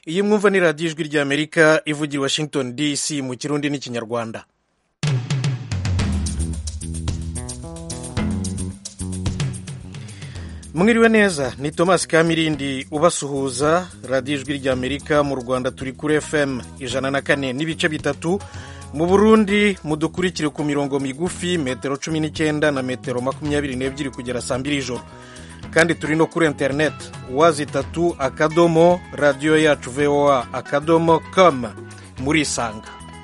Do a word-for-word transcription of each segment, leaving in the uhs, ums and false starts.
iyi mwumva ni radiyo ijwi ry'Amerika ivugira Washington D C mu kirundi n'ikinyarwanda. Mwiriwe neza, ni Thomas Kamirindi ubasuhuza. Radiyo ijwi ry'Amerika mu Rwanda turi kuri F M ijana na kane n'ibice bitatu, mu Burundi mudukurikire ku mirongo migufi metero cumi n'icyenda na metero makumyabiri n'ebyiri kugera saa mbiri ijoro, kandi turi no kuri internet wazi tatu akadomo radiyo yacu voa akadomo com. muri isanga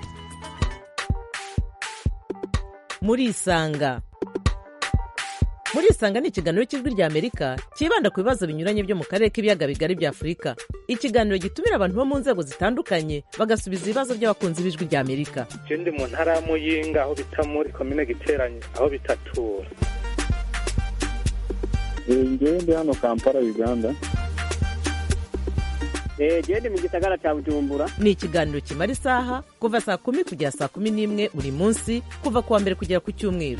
muri isanga muri isanga ni ikiganiro cy'ijwi ry'Amerika kibanda ku bibazo binyuranye byo mu karere k'ibiyaga bigari bya Afurika. Ikiganiro gitumira abantu bo mu nzego zitandukanye bagasubiza ibibazo by'abakunzi b'ijwi ry'Amerika. Je ndi mu ntara ya Muyinga aho bita muri commune Giteranye aho bitatura. Ngewe ndi hano Kampala Uganda. Eh je ndi mu gisagara cya Bujumbura. Ni ikiganiro kimara isaha kuva saa kumi kugera saa kumi n'imwe buri munsi kuva kuwa mbere kugera ku cyumweru.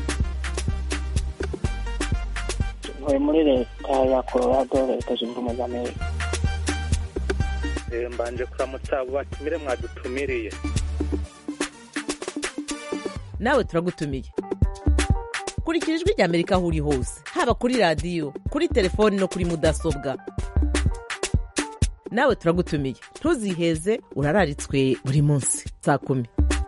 Ntuye muri leta ya Colorado, leta zunze ubumwe za Amerika. Eh mbanje kuramutsa abo batumire mwadutumiriye. Nawe turagutumiye. Kurikira ijwi ry'Amerika aho uri hose, haba kuri radiyo, kuri telefoni no kuri mudasobwa. Nawe turagutumiye, ntuziheze, urararitswe buri munsi saa kumi.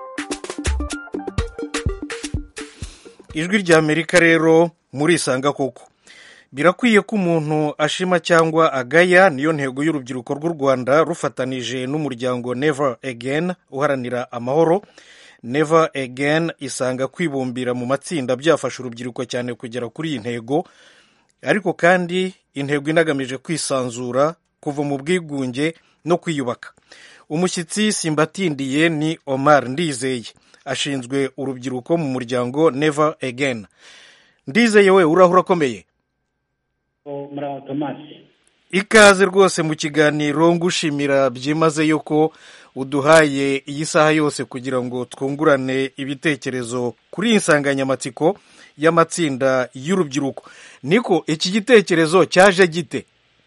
Ijwi ry'Amerika rero muri isanga koko. Birakwiye ko umuntu ashima cyangwa agaya, niyo ntego y'urubyiruko rw'u Rwanda rufatanije n'umuryango Never Again uharanira amahoro. Never Again isanga kwibumbira mu matsinda byafasha urubyiruko cyane kugera kuri iyi ntego, ariko kandi intego inagamije kwisanzura, kuva mu bwigunge no kwiyubaka. Umushyitsi simbatindiye ni Omar Ndizeye, ashinzwe urubyiruko mu muryango Never Again. Ndizeye we urahura komeye? Muraho Thomas. Ikaze rwose mu kiganiro, ngushimira byimazeyo ko uduhaye iyi saha yose kugira ngo twungurane ibitekerezo kuri insanganyamatsiko y'amatsinda y'urubyiruko. Niko iki gitekerezo cyaje gite?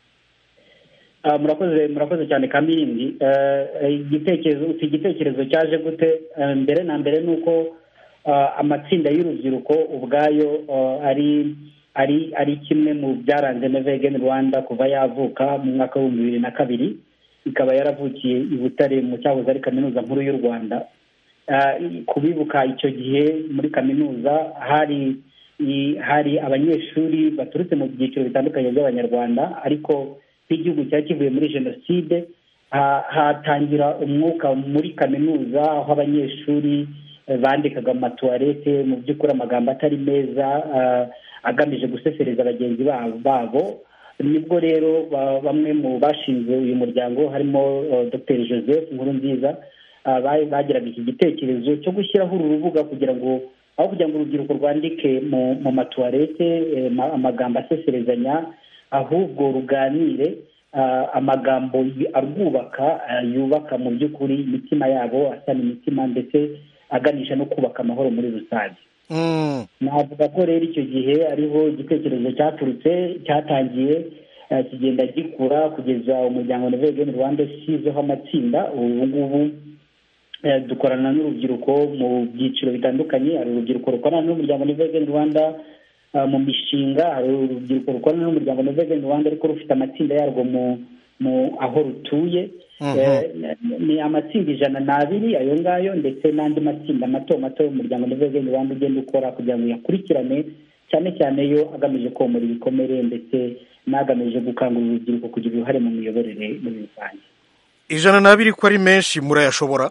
Uh, murakoze murakoze cyane Kamirindi. Uh, igitekerezo iki gitekerezo cyaje gute? Uh, mbere na mbere nuko uh, amatsinda y'urubyiruko ubwayo uh, ari ari ari kimwe mu byaranze Never Again Rwanda kuva yavuka mu mwaka wa bibiri na kabiri, ikaba yaravukiye i Butare mu cyahoze ari kaminuza nkuru y'u Rwanda. Uh, kubibuka icyo gihe muri kaminuza hari hari abanyeshuri baturutse mu byiciro bitandukanye by'abanyarwanda, ariko igihugu cyari kivuye muri jenoside, hatangira umwuka muri kaminuza aho abanyeshuri bandikaga amatuwarete mu by'ukuri amagambo atari meza agamije gusesereza bagenzi babo. Nibwo rero bamwe mu bashinze uyu muryango harimo Dr Joseph Nkurunziza bagiraga iki gitekerezo cyo gushyiraho uru rubuga kugira ngo aho kugira ngo urubyiruko rwandike mu matuwarete amagambo aseserezanya, ahubwo ruganire amagambo arwubaka, yubaka mu by'ukuri imitima yabo, asana imitima ndetse aganisha no kubaka amahoro muri rusange. Navuga ko rero icyo gihe ariho igitekerezo cyaturutse, cyatangiye kigenda gikura kugeza umuryango Never Again Rwanda ushyizeho amatsinda. Ubu ngubu dukorana n'urubyiruko mu byiciro bitandukanye. Hari urubyiruko rukorana n'umuryango Never Again Rwanda mu mishinga, hari urubyiruko rukorana n'umuryango Never Again Rwanda ariko rufite amatsinda yarwo mu mu aho rutuye. Ni amatsinda ijana n'abiri ayo ngayo, ndetse n'andi matsinda mato mato y'umuryango Never Again Rwanda ugenda ukora kugira ngo yakurikirane, cyane cyane yo agamije komora ibikomere ndetse n'agamije gukangurira urubyiruko kugira uruhare mu miyoborere muri rusange. Ijana n'abiri ko ari menshi murayashobora?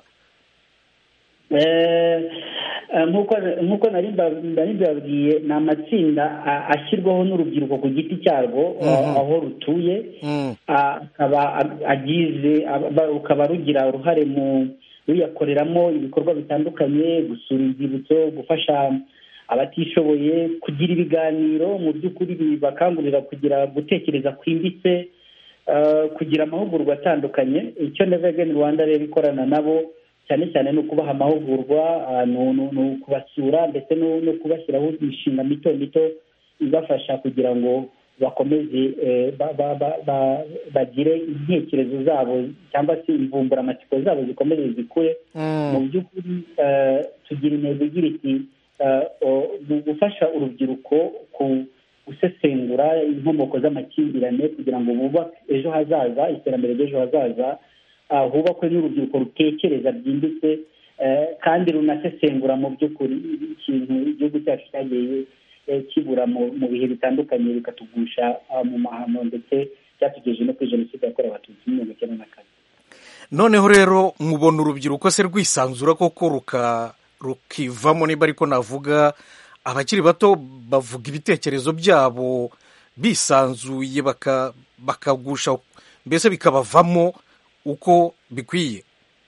nk'uko nk'uko nari mbabwiye, ni amatsinda ashyirwaho n'urubyiruko ku giti cyarwo aho rutuye, akaba agize rukaba rugira uruhare mu ruyakoreramo ibikorwa bitandukanye, gusura inzibutso, gufasha abatishoboye, kugira ibiganiro mu by'ukuri bibakangurira kugira gutekereza kwimbitse, kugira amahugurwa atandukanye. Icyo Never Again Rwanda rero ikorana nabo cyane cyane no kubaha amahugurwa, no kubasura ndetse no kubashyiraho imishinga mito mito ibafasha kugira ngo bakomeze bagire intekerezo zabo cyangwa se imvumburamatsiko zabo zikomeze zikure. Mu by'ukuri tugira intego igira iti gufasha urubyiruko gusesengura inkomoko z'amakimbirane kugira ngo bubake ejo hazaza, iterambere ry'ejo hazaza, hubakwe n'urubyiruko rutekereza byimbitse kandi runasesengura mu by'ukuri ikintu igihugu cyacu cyagiye kibura mu bihe bitandukanye bikatugusha mu mahano ndetse byatugejeje no kuri jenoside yakorewe abatutsi muri mirongo icyenda na kane. Noneho rero mubona urubyiruko se rwisanzura koko rukivamo, niba ariko navuga, abakiri bato bavuga ibitekerezo byabo bisanzuye bakagusha mbese bikabavamo uko bikwiye?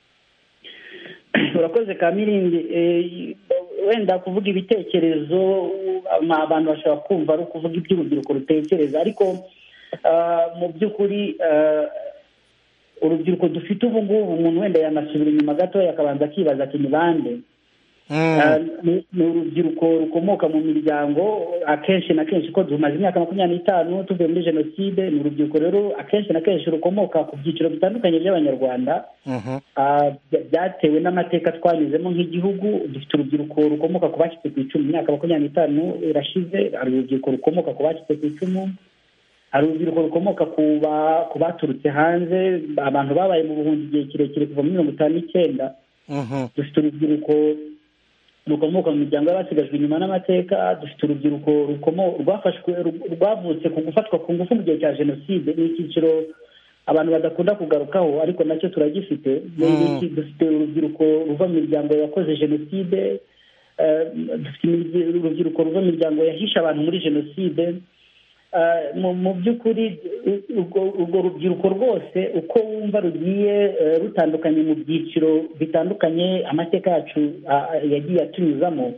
Urakoze Kamirindi. Wenda kuvuga ibitekerezo abantu bashobora kumva ari ukuvuga iby'urubyiruko rutekereza, ariko mu by'ukuri urubyiruko dufite ubu ngubu umuntu wenda yanasubira inyuma gatoya akabanza akibaza ati ni bande? Ni urubyiruko rukomoka mu miryango akenshi na kenshi ko tumaze imyaka makumyabiri n'itanu tuvuye muri jenoside. Ni urubyiruko rero akenshi na kenshi rukomoka ku byiciro bitandukanye by'abanyarwanda byatewe n'amateka twanyuzemo nk'igihugu. Dufite urubyiruko rukomoka ku bacitse ku icumu, imyaka makumyabiri n'itanu irashize. Hari urubyiruko rukomoka ku bacitse ku icumu, hari urubyiruko rukomoka ku baturutse hanze, abantu babaye mu buhunzi igihe kirekire kuva muri mirongo itanu n'icyenda. Dufite urubyiruko rukomoka mu miryango y'abasigajwe inyuma n'amateka. Dufite urubyiruko rwafashwe rwavutse ku gufatwa ku ngufu mu gihe cya jenoside. Ni icyiciro abantu badakunda kugarukaho ariko nacyo turagifite. Dufite urubyiruko ruva mu miryango yakoze jenoside. Dufite urubyiruko ruva mu miryango yahishe abantu muri jenoside. Mu by'ukuri urwo rubyiruko rwose uko wumva rugiye rutandukanye mu byiciro bitandukanye amateka yacu yagiye atunyuzamo,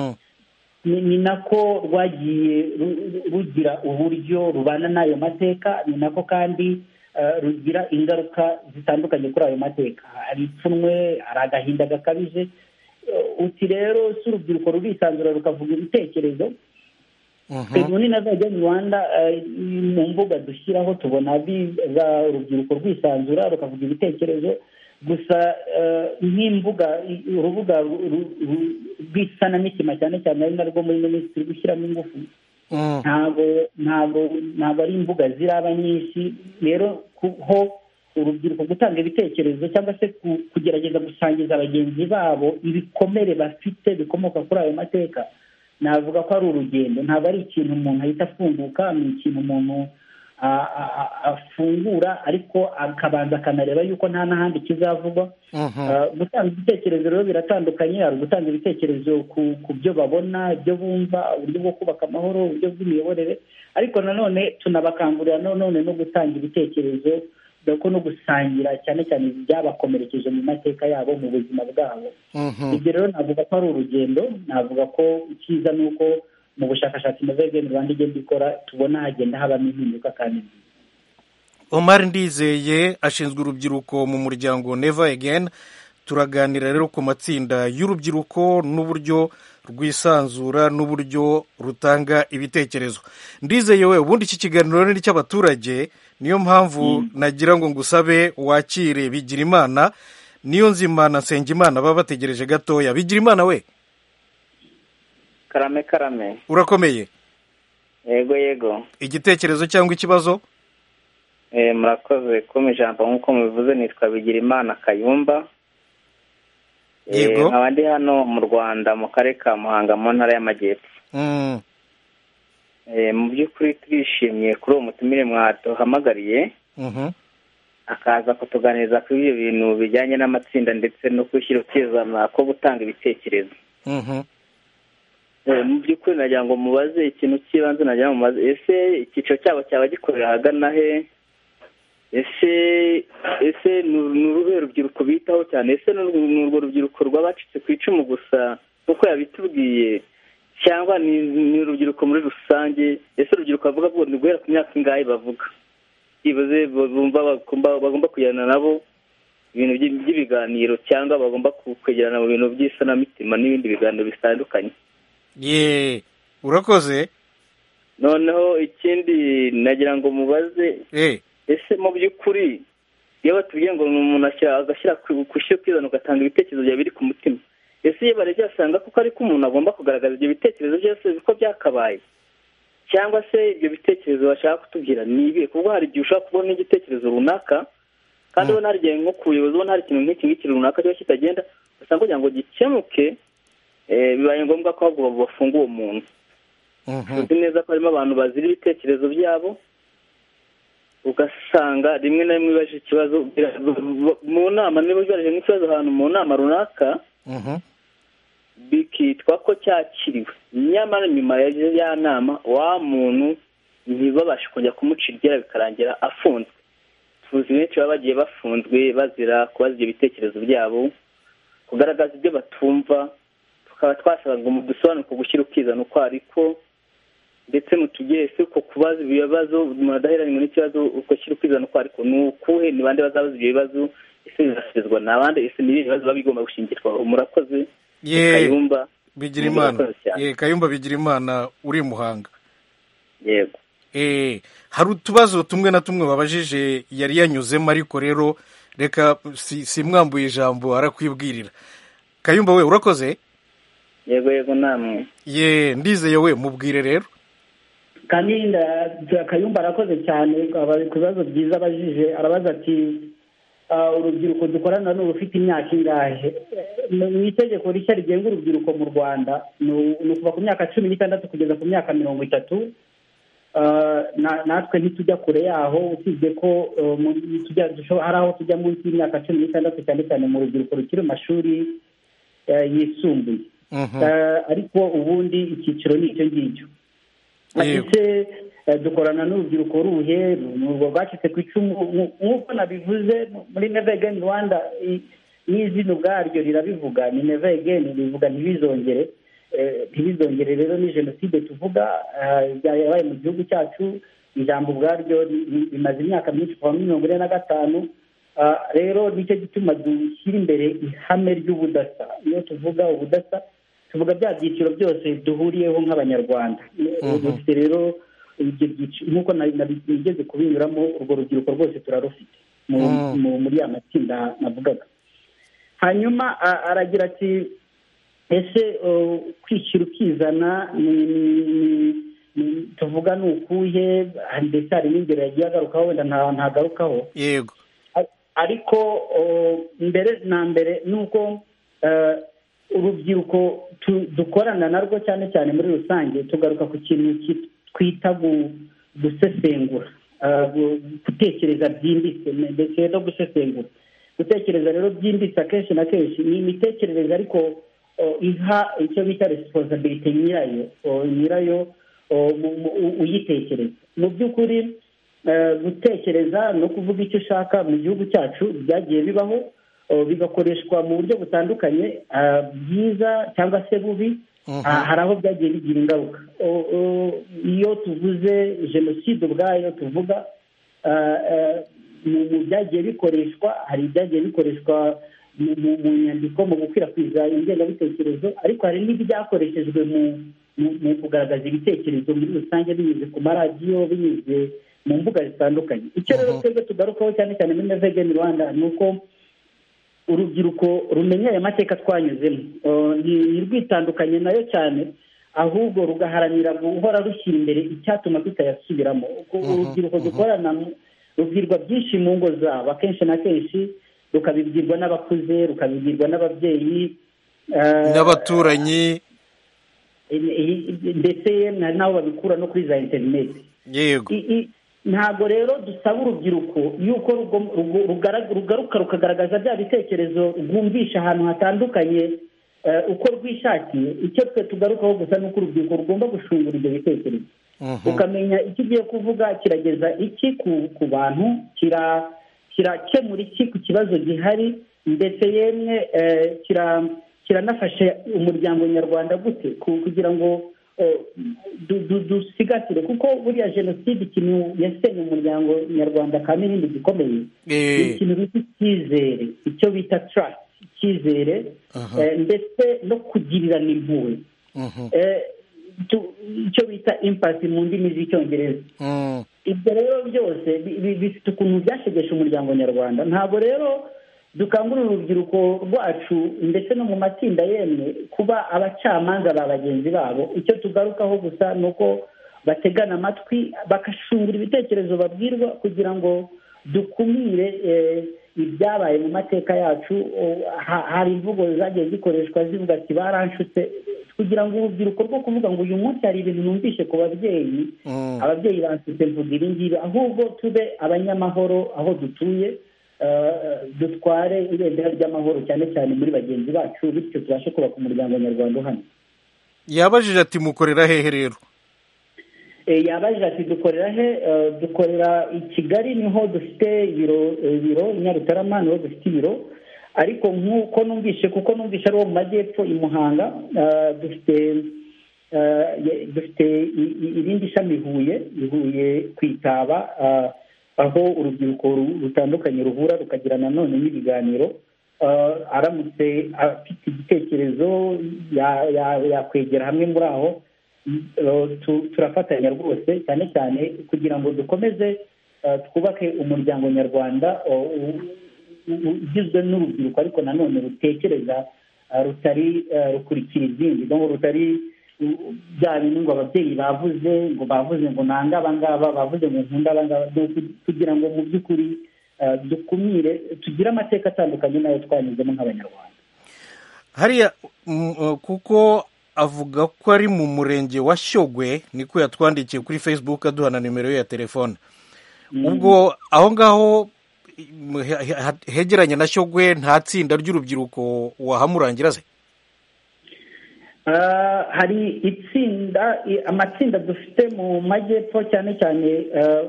ni nako rwagiye rugira uburyo rubana n'ayo mateka, ni nako kandi rugira ingaruka zitandukanye kuri ayo mateka. Hari ipfunwe, hari agahinda gakabije. Uti rero si urubyiruko rurisanzura rukavuga ibitekerezo. Twebwe nazajya mu Rwanda mu mbuga dushyiraho tubona biza urubyiruko rwisanzura rukavuga ibitekerezo gusa nk'imbuga, urubuga rw'isanamitima cyane cyane ari narwo muri minisitiri gushyiramo ingufu, ntabwo ntabwo ntabwo ari imbuga ziraba nyinshi. Rero ho urubyiruko gutanga ibitekerezo cyangwa se kugerageza gusangiza bagenzi babo ibikomere bafite bikomoka kuri ayo mateka, navuga ko ari urugendo. Ntabwo ari ikintu umuntu ahita afunguka, ni ikintu umuntu afungura ariko akabanza akanareba yuko nta n'ahandi kizavugwa. Gutanga ibitekerezo rero biratandukanye. Hari gutanga ibitekerezo ku byo babona, ibyo bumva, uburyo bwo kubaka amahoro, uburyo bw'imiyoborere, ariko nanone tunabakangurira nanone no gutanga ibitekerezo doko no gusangira cyane cyane byabakomerekeje mu mateka yabo mu buzima bwabo. Ibyo rero navuga ko ari urugendo. Navuga ko icyiza ni uko mu bushakashatsi Novegeni Rwanda igenda ikora tubona hagenda habamo impinduka kandi. Omar Ndizeye ashinzwe urubyiruko mu muryango Never Again. Turaganira rero ku matsinda y'urubyiruko n'uburyo rwisanzura n'uburyo rutanga ibitekerezo. Ndizeye we, ubundi iki kiganiro ni cy'abaturage, niyo mpamvu nagira ngo ngusabe wakire Bigirimana, niyo nzima na Nsengimana baba bategereje gatoya. Bigirimana we, karame karame, urakomeye? Yego yego. Igitekerezo cyangwa ikibazo? Eh, murakoze kuma ijambo nk'uko mubivuze. Nitwa Bigirimana Kayumba. Yego. Nkaba ndi hano mu Rwanda mu karere ka Muhanga mu ntara y'Amajyepfo. Mm. Eh, mu by'ukuri twishimiye kuri uwo mutumire mwaduhamagariye. Mhm. Akaza kutuganiriza kuri ibyo bintu bijyanye n'amatsinda ndetse no kwishyira ukizana ko gutanga ibitekerezo. Mhm. Eh, mu by'ukuri nagira ngo mubaze ikintu cy'ibanze, nagira ngo mubaze ese icyiciro cyabo cyaba gikorera hagana he? Ese ese n'uruhe rubyiruko bitaho cyane? Ese n'urwo rubyiruko rw'abacitse ku icumu gusa uko yabitubwiye, cyangwa ni urubyiruko muri rusange? Ese urubyiruko bavuga ngo ni guhera ku myaka ingahe bavuga? Ibaze bumva bagomba kujyana nabo ibintu by'ibiganiro cyangwa bagomba kwegerana mu bintu by'isanamitima n'ibindi biganiro bitandukanye. Ye, urakoze. noneho ikindi nagira ngo mubaze eh ese mu by'ukuri iyo batubwiye ngo umuntu agashyira gushyira kwizana ugatanga ibitekerezo byawe biri ku mutima, ese iyo barebye basanga kuko ariko umuntu agomba kugaragaza ibyo bitekerezo byose uko byakabaye, cyangwa se ibyo bitekerezo bashaka kutubwira ni ibihe? kuko hari igihe ushobora kubona igitekerezo runaka kandi ubona hari igihe nko ku buyobozi ubona hari ikintu nk'iki ngiki runaka kiba kitagenda, usanga kugira ngo gikemuke bibaye ngombwa ko ahubwo bafunga uwo muntu. tuzi neza ko harimo abantu bazira ibitekerezo byabo, ugasanga rimwe na rimwe bibaje ikibazo mu nama, niba bibaje nk'ikibazo ahantu mu nama runaka bikitwa ko cyakiriwe, nyamara nyuma ya nama wa muntu ntibabashe kujya kumucira bikarangira afunzwe. tuzi benshi baba bagiye bafunzwe bazira kubaza ibyo bitekerezo byabo, kugaragaza ibyo batumva. tukaba twasaba ngo mudusobanure ku gushyira ukizana uko ariko, ndetse mutugire ese uko kubaza ibibazo umuntu adaheranywe n'ikibazo uko shyira ukwizana uko ariko ni ukuhe, ni bande bazabaza ibyo bibazo, ese bizasubizwa ni abandi, ese ni ibihe bibazo biba bigomba gushingirwaho? murakoze. Kayumba bigira imana ye Kayumba bigira imana uri Muhanga. yego eh hari utubazo tumwe na tumwe babajije yari yanyuzemo, ariko rero reka si, si mwambuye ijambo arakwibwirira. Kayumba we urakoze. yego yego namwe ye ndizeye we mubwire rero. kandi Kayumba arakoze cyane ku bibazo byiza abajije. arabaza ati urubyiruko dukorana n'urufite imyaka ingahe? mu itegeko rishya rigenga urubyiruko mu Rwanda ni ukuva ku myaka cumi n'itandatu kugeza ku myaka mirongo itatu. natwe ntitujya kure yaho, usibye ko hari aho tujya munsi y'imyaka cumi n'itandatu, cyane cyane mu rubyiruko rukiri mu mashuri yisumbuye. ariko ubundi icyiciro ni icyo ngicyo. ese dukorana n'urubyiruko ruhe? urwo rwacitse ku icumu nk'uko nabivuze muri Never Again Rwanda, n'izina ubwaryo rirabivuga, ni Never Again, rivuga ntibizongere. ntibizongere rero ni jenoside tuvuga yabaye mu gihugu cyacu. ijambo ubwaryo rimaze imyaka myinshi kuva muri mirongo ine na gatanu. rero nicyo gituma dushyira imbere ihame ry'ubudasa. iyo tuvuga ubudasa tuvuga bya byiciro byose duhuriyeho nk'abanyarwanda. dufite rero nk'uko nigeze kubinyuramo, urwo rubyiruko rwose turarufite muri ya matsinda navugaga. hanyuma aragira ati ese kwishyira ukizana tuvuga ni ukuhe? ndetse hari n'ingero yagiye agarukaho, wenda ntagarukaho. yego ariko mbere na mbere ni uko urubyiruko dukorana narwo cyane cyane muri rusange tugaruka ku kintu twita gusesengura, gutekereza byimbitse ndetse no gusesengura. gutekereza rero byimbitse akenshi na kenshi ni imitekerereze ariko iha icyo bita resiponsabirite nyirayo nyirayo uyitekereza. mu by'ukuri gutekereza no kuvuga icyo ushaka mu gihugu cyacu byagiye bibaho, bigakoreshwa mu buryo butandukanye, bwiza cyangwa se bubi. hari aho byagiye bigira ingaruka. iyo tuvuze jenoside ubwayo tuvuga mu byagiye bikoreshwa, hari ibyagiye bikoreshwa mu nyandiko mu gukwirakwiza ingengabitekerezo, ariko hari n'ibyakoreshejwe mu kugaragaza ibitekerezo muri rusange binyuze ku maradiyo, binyuze mu mbuga zitandukanye. icyo rero twebwe tugarukaho cyane cyane muri Never Again Rwanda ni uko urubyiruko rumenya aya mateka twanyuzemo, ntirwitandukanye nayo cyane, ahubwo rugaharanira guhora rushyira imbere icyatuma tutayasubiramo. urubyiruko dukorana rubwirwa byinshi mu ngo zabo, akenshi na kenshi rukabibwirwa n'abakuze, rukabibwirwa n'ababyeyi n'abaturanyi, ndetse n'aho babikura no kuri za interineti. yego ntabwo rero dusaba urubyiruko yuko rugaruka rukagaragaza bya bitekerezo rwumvisha ahantu hatandukanye uko rwishakiye. icyo twe tugarukaho gusa ni uko urubyiruko rugomba gushungura ibyo bitekerezo, ukamenya icyo ugiye kuvuga kirageza iki ku bantu, kirakemura iki ku kibazo gihari, ndetse yemwe kiranafasha umuryango nyarwanda gute kugira ngo dusigasire. kuko buriya jenoside ikintu yasenye umuryango nyarwanda kandi n'ibindi gikomeye ni ikintu bita icyizere, icyo bita trust, icyizere ndetse no kugirirana impuhwe. icyo bita impasi mu ndimi z'icyongereza. Ibyo rero byose bifite ukuntu byashegesha umuryango nyarwanda. Ntabwo rero dukangurira urubyiruko rwacu ndetse no mu matsinda yemwe kuba abacamanza ba bagenzi babo. Icyo tugarukaho gusa ni uko bategana amatwi bagashungura ibitekerezo babwirwa kugira ngo dukumire ibyabaye mu mateka yacu. Hari imvugo zagiye zikoreshwa zivuga ati baranshutse, kugira ngo urubyiruko rwo kuvuga ngo uyu munsi hari ibintu numvishe ku babyeyi, ababyeyi banshutse mvuga ibi ngibi, ahubwo tube abanyamahoro aho dutuye, dutware ibendera ry'amahoro cyane cyane muri bagenzi bacu, bityo tubashe kubaka umuryango nyarwanda uhamye. Yabajije ati mukorera hehe rero? Yabajije ati dukorera he? Dukorera i Kigali, niho dufite ibiro ibiro Nyarutarama niho dufite ibiro, ariko nk'uko numvishe kuko numvishe ari wo mu majyepfo i Muhanga, dufite dufite irindi shami Huye, Huye kwitaba, aho urubyiruko rutandukanye ruhura rukagira nanone n'ibiganiro. Aramutse afite igitekerezo yakwegera hamwe muri aho, turafatanya rwose cyane cyane kugira ngo dukomeze twubake umuryango nyarwanda ugizwe n'urubyiruko ariko nanone rutekereza, rutari rukurikira izindi, rutari bya bintu ngo ababyeyi bavuze ngo bavuze ngo nanga abangaba, bavuze ngo nkunda abangaba, kugira ngo mu by'ukuri dukumire, tugire amateka atandukanye nayo twanyuzemo nk'abanyarwanda. Hariya kuko avuga ko ari mu murenge wa Shyogwe, niko yatwandikiye kuri Facebook aduha na nimero ye ya telefone. Ubwo aho ngaho hegeranye na Shyogwe nta tsinda ry'urubyiruko wahamurangira se? Hari itsinda, amatsinda dufite mu majyepfo cyane cyane,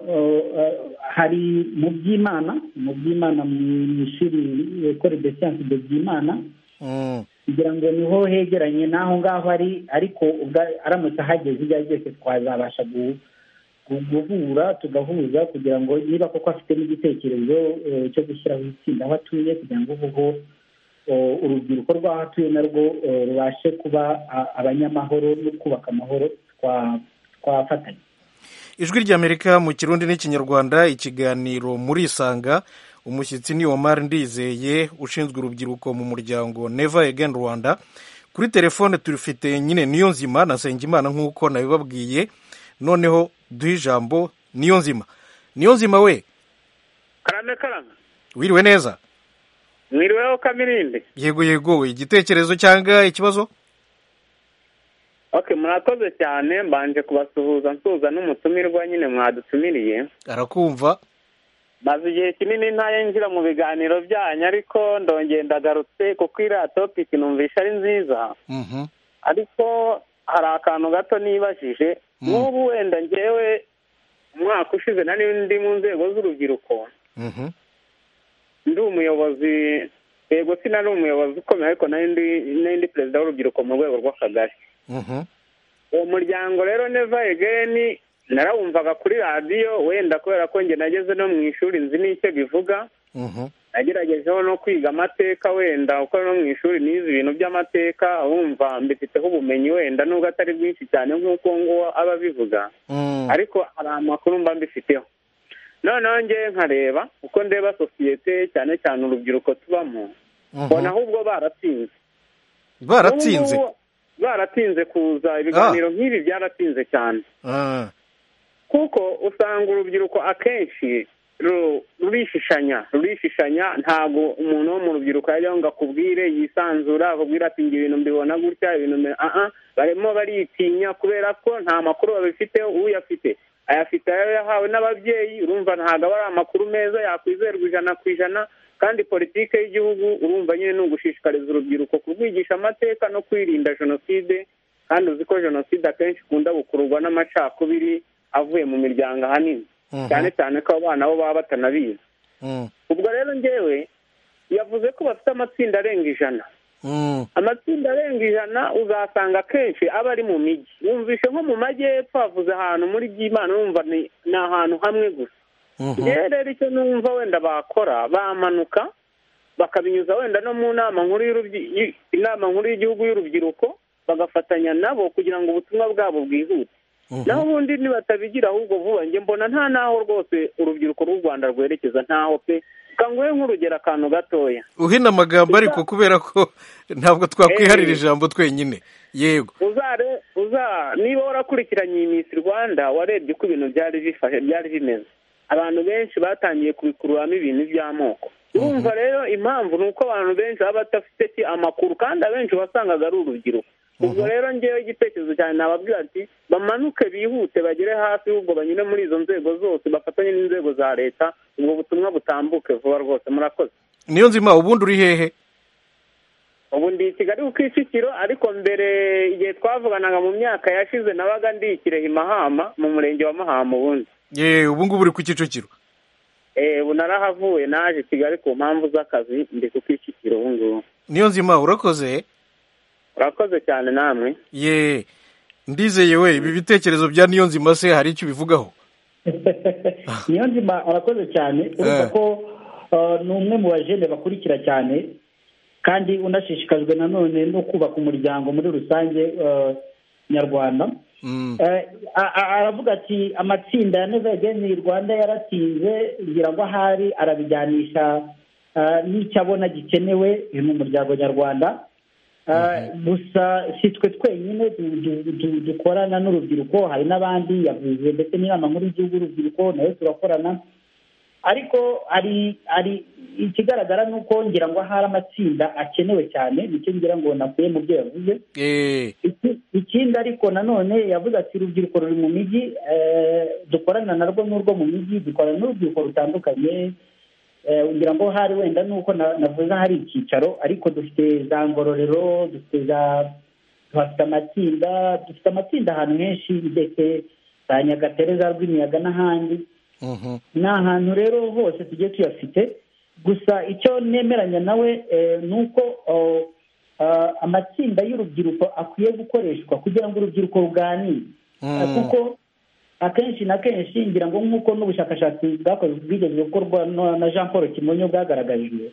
hari mu Byimana, mu Byimana mu ishuri Ecole des Sciences de Byimana, kugira ngo niho hegeranye n'aho ngaho ari, ariko aramutse ahageze ibyo ari byose twazabasha guhura tugahuza kugira ngo niba koko afite n'igitekerezo cyo gushyiraho itsinda aho atuye, kugira ngo ubu urubyiruko rw'aho atuye narwo rubashe kuba abanyamahoro no kubaka amahoro, twafatanya. Ijwi ry'Amerika mu Kirundi n'Ikinyarwanda, ikiganiro muri Isanga. Umushyitsi ni Omar Ndizeye ushinzwe urubyiruko mu muryango Never Again Rwanda. Kuri telefone turifite nyine Niyonzima na Nsengimana nk'uko nabibabwiye. Noneho duhe ijambo Niyonzima. Niyonzima we, karame karame, wiriwe neza? Mwiriweho Kamirindi. Yego yego we, igitekerezo cyangwa ikibazo? Okay, murakoze cyane, mbanje kubasuhuza nsuza n'umutumirwa nyine mwadutumiriye. Arakumva. Maze igihe kinini ntayenjira mu biganiro byanyu, ariko ndongeye ndagarutse kuko iriya topic numvisha ari nziza. Mhm. Ariko hari akantu gato nibajije, n'ubu wenda ngewe umwaka ushize nari ndi mu nzego z'urubyiruko. Mhm. Ndi umuyobozi, yego sinari umuyobozi ukomeye, ariko nari ndi ndi perezida w'urubyiruko mu rwego rw'akagari. Mhm. Uwo muryango rero Never Again narawumvaga kuri radiyo, wenda kubera ko njye nageze no mu ishuri nzi n'icyo bivuga. Mhm. Nageragejeho no kwiga amateka, wenda uko no mu ishuri nize ibintu by'amateka, wumva mbifiteho ubumenyi wenda nubwo atari bwinshi cyane nk'uko ngo aba bivuga, ariko hari amakuru mba mbifiteho. Noneho njye nkareba uko ndeba sosiyete cyane cyane urubyiruko tubamo, mbona ahubwo baratsinze baratsinze baratinze kuza ibiganiro nk'ibi, byaratinze cyane. Kuko usanga urubyiruko akenshi rurishishanya rurishishanya ntabwo umuntu wo mu rubyiruko yajyaho ngo akubwire yisanzura, akubwira ati nge ibintu mbibona gutya, ibintu aha barimo baritinya kubera ko nta makuru babifiteho. Uyafite ayafite ayo yahawe n'ababyeyi, urumva ntabwo aba ari amakuru meza yakwizerwa ijana ku ijana. Kandi politike y'igihugu urumva nyine ni ugushishikariza urubyiruko kurwigisha amateka no kwirinda jenoside, kandi uzi ko jenoside akenshi ikunda gukururwa n'amacakubiri avuye mu miryango ahanini, cyane cyane ko abana bo baba batanabizi. Ubwo rero ngewe yavuze ko bafite amatsinda arenga ijana. Amatsinda arenga ijana uzasanga akenshi aba ari mu mijyi. Wumvishe nko mu majyepfo havuze ahantu muri Byimana, wumva ni ahantu hamwe gusa. Rero icyo numva wenda bakora, bamanuka bakabinyuza wenda no mu nama nkuru inama nkuru y'igihugu y'urubyiruko, bagafatanya nabo kugira ngo ubutumwa bwabo bwihute. naho ubundi nibatabigira ahubwo vuba njye mbona nta naho rwose urubyiruko rw'u Rwanda rwerekeza ntaho pe. kanguhe nk'urugero akantu gatoya uhina amagambo ariko kubera ko ntabwo twakwiharira ijambo twenyine. Yego uzare uza niba warakurikiranye iyi Miss Rwanda warebye uko ibintu byari bifashe byari bimeze, abantu benshi batangiye kubikururamo ibintu by'amoko. urumva rero impamvu ni uko abantu benshi baba badafite amakuru kandi abenshi wasangaga ari urubyiruko. ubwo rero ngewe igitekerezo cyane nababwira ati bamanuke bihute bagere hafi ahubwo banyure muri izo nzego zose bafatanye n'inzego za leta ubwo butumwa butambuke vuba rwose. Murakoze. niyo nzima ubundi uri hehe? ubu ndi i Kigali ku Kicukiro, ariko mbere igihe twavuganaga mu myaka yashize nabaga ndi i Kirehe Mahama mu murenge wa Mahama. ubundi yewe ubu ngubu uri ku Kicukiro? eh ubu narahavuye naje Kigali ku mpamvu z'akazi ndi ku Kicukiro ubu ngubu. niyo nzima urakoze. urakoze cyane namwe. ye ndizeye we ibi bitekerezo bya niyo nzima se hari icyo bivugaho? niyo nzima arakoze cyane urumva ko ni umwe mu bajene bakurikira cyane kandi unashishikajwe nanone no kubaka umuryango muri rusange nyarwanda. aravuga ati amatsinda ya Never Again Rwanda yaratinze ngira ngo ahari arabijyanisha n'icyo abona gikenewe mu muryango nyarwanda. gusa si twe twenyine dukorana n'urubyiruko, hari n'abandi yavuze ndetse n'inama nkuru y'igihugu y'urubyiruko nayo turakorana, ariko ari ari ikigaragara ni uko ngira ngo ahari amatsinda akenewe cyane, nicyo ngira ngo nakuye mu byo yavuze. ikindi ariko nanone yavuze ati urubyiruko ruri mu mijyi, dukorana narwo n'urwo mu mijyi, dukorana n'urubyiruko rutandukanye. ngira ngo hari wenda nuko navuze hari icyicaro, ariko dufite za ngororero, dufite za dufite amatsinda dufite amatsinda ahantu henshi ndetse za Nyagatare, za Rwimiyaga n'ahandi. ni ahantu rero hose tugiye tuyafite. gusa icyo nemeranya nawe ni uko amatsinda y'urubyiruko akwiye gukoreshwa kugira ngo urubyiruko ruganire, kuko akenshi na kenshi ngira ngo nk'uko n'ubushakashatsi bwakozwe bwigeze gukorwa na Jean Paul Kimonyo bwagaragarijwe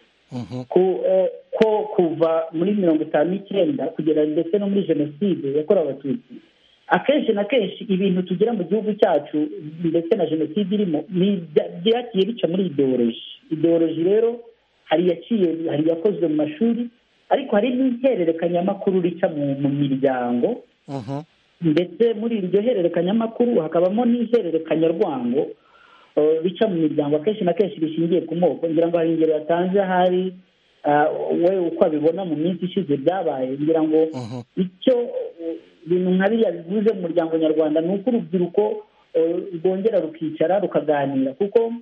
ko kuva muri mirongo itanu n'icyenda kugera ndetse no muri jenoside yakorewe abatutsi, akenshi na kenshi ibintu tugira mu gihugu cyacu ndetse na jenoside irimo byagiye bica muri ideoloji. ideoloji rero hari yaciye hari yakozwe mu mashuri, ariko hari n'ihererekanyamakuru rica mu miryango. ndetse muri iryo hererekanyamakuru hakabamo n'ihererekanyarwango bica mu miryango, akenshi na kenshi bishingiye ku moko. ngira ngo hari ingero yatanze hari we uko abibona mu minsi ishize byabaye. ngira ngo icyo ibintu nka biriya bivuze mu muryango nyarwanda ni uko urubyiruko rwongera rukicara rukaganira, kuko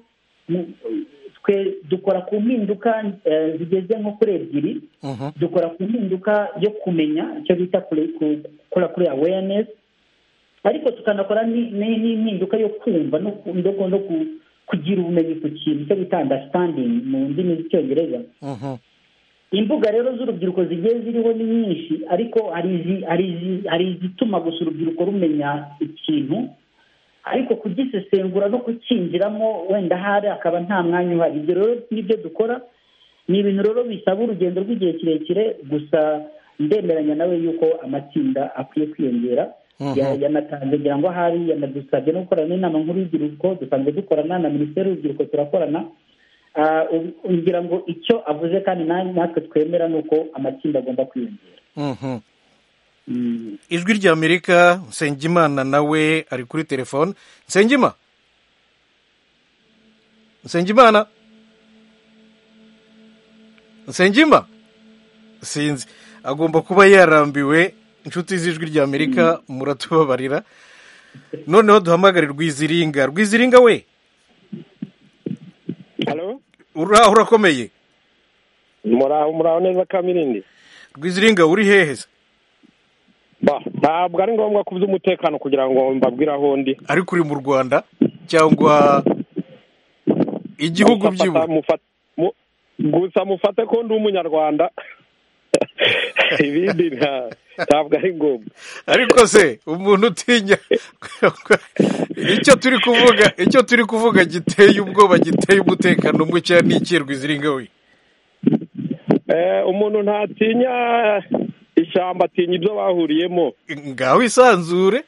twe dukora ku mpinduka zigeze nko kuri ebyiri. dukora ku mpinduka yo kumenya icyo bita gukora kuri awareness, ariko tukanakora n'impinduka yo kumva no kugira ubumenyi ku kintu cyo bita understanding mu ndimi z'icyongereza. imbuga rero z'urubyiruko zigiye ziriho ni nyinshi, ariko hari izituma gusa urubyiruko rumenya ikintu, ariko kugisesengura no kukinjiramo wenda hari akaba nta mwanya uhari. ibyo rero nibyo dukora, ni ibintu rero bisaba urugendo rw'igihe kirekire. gusa ndemeranya nawe yuko amatsinda akwiye kwiyongera. yanatanze ngira ngo ahari yanadusabye no gukorana n'inama nkuru y'urubyiruko, dusanzwe dukorana na minisiteri y'urubyiruko turakorana. ngira ngo icyo avuze kandi natwe twemera ni uko amatsinda agomba kwiyongera. ijwi ry'Amerika, Nsengimana nawe ari kuri telefone. Nsengima Nsengimana Nsengima sinzi, agomba kuba yarambiwe. inshuti z'ijwi ry'Amerika muratubabarira. noneho duhamagare Rwiziringa. Rwiziringa we, halo, uraho urakomeye? muraho muraho neza Kamirindi. Rwiziringa uri hehe se? ba ntabwo ari ngombwa ku by'umutekano kugira ngo mbabwire aho ndi, ariko uri mu Rwanda cyangwa igihugu by'ibu? gusa mufate ko ndi umunyarwanda ibindi ntabwo ari ngombwa. ariko se umuntu utinya icyo turi kuvuga icyo turi kuvuga giteye ubwoba, giteye umutekano muke ni iki Rwiziringa we? umuntu ntatinya ishyamba atinya ibyo bahuriyemo. Ngaho isanzure.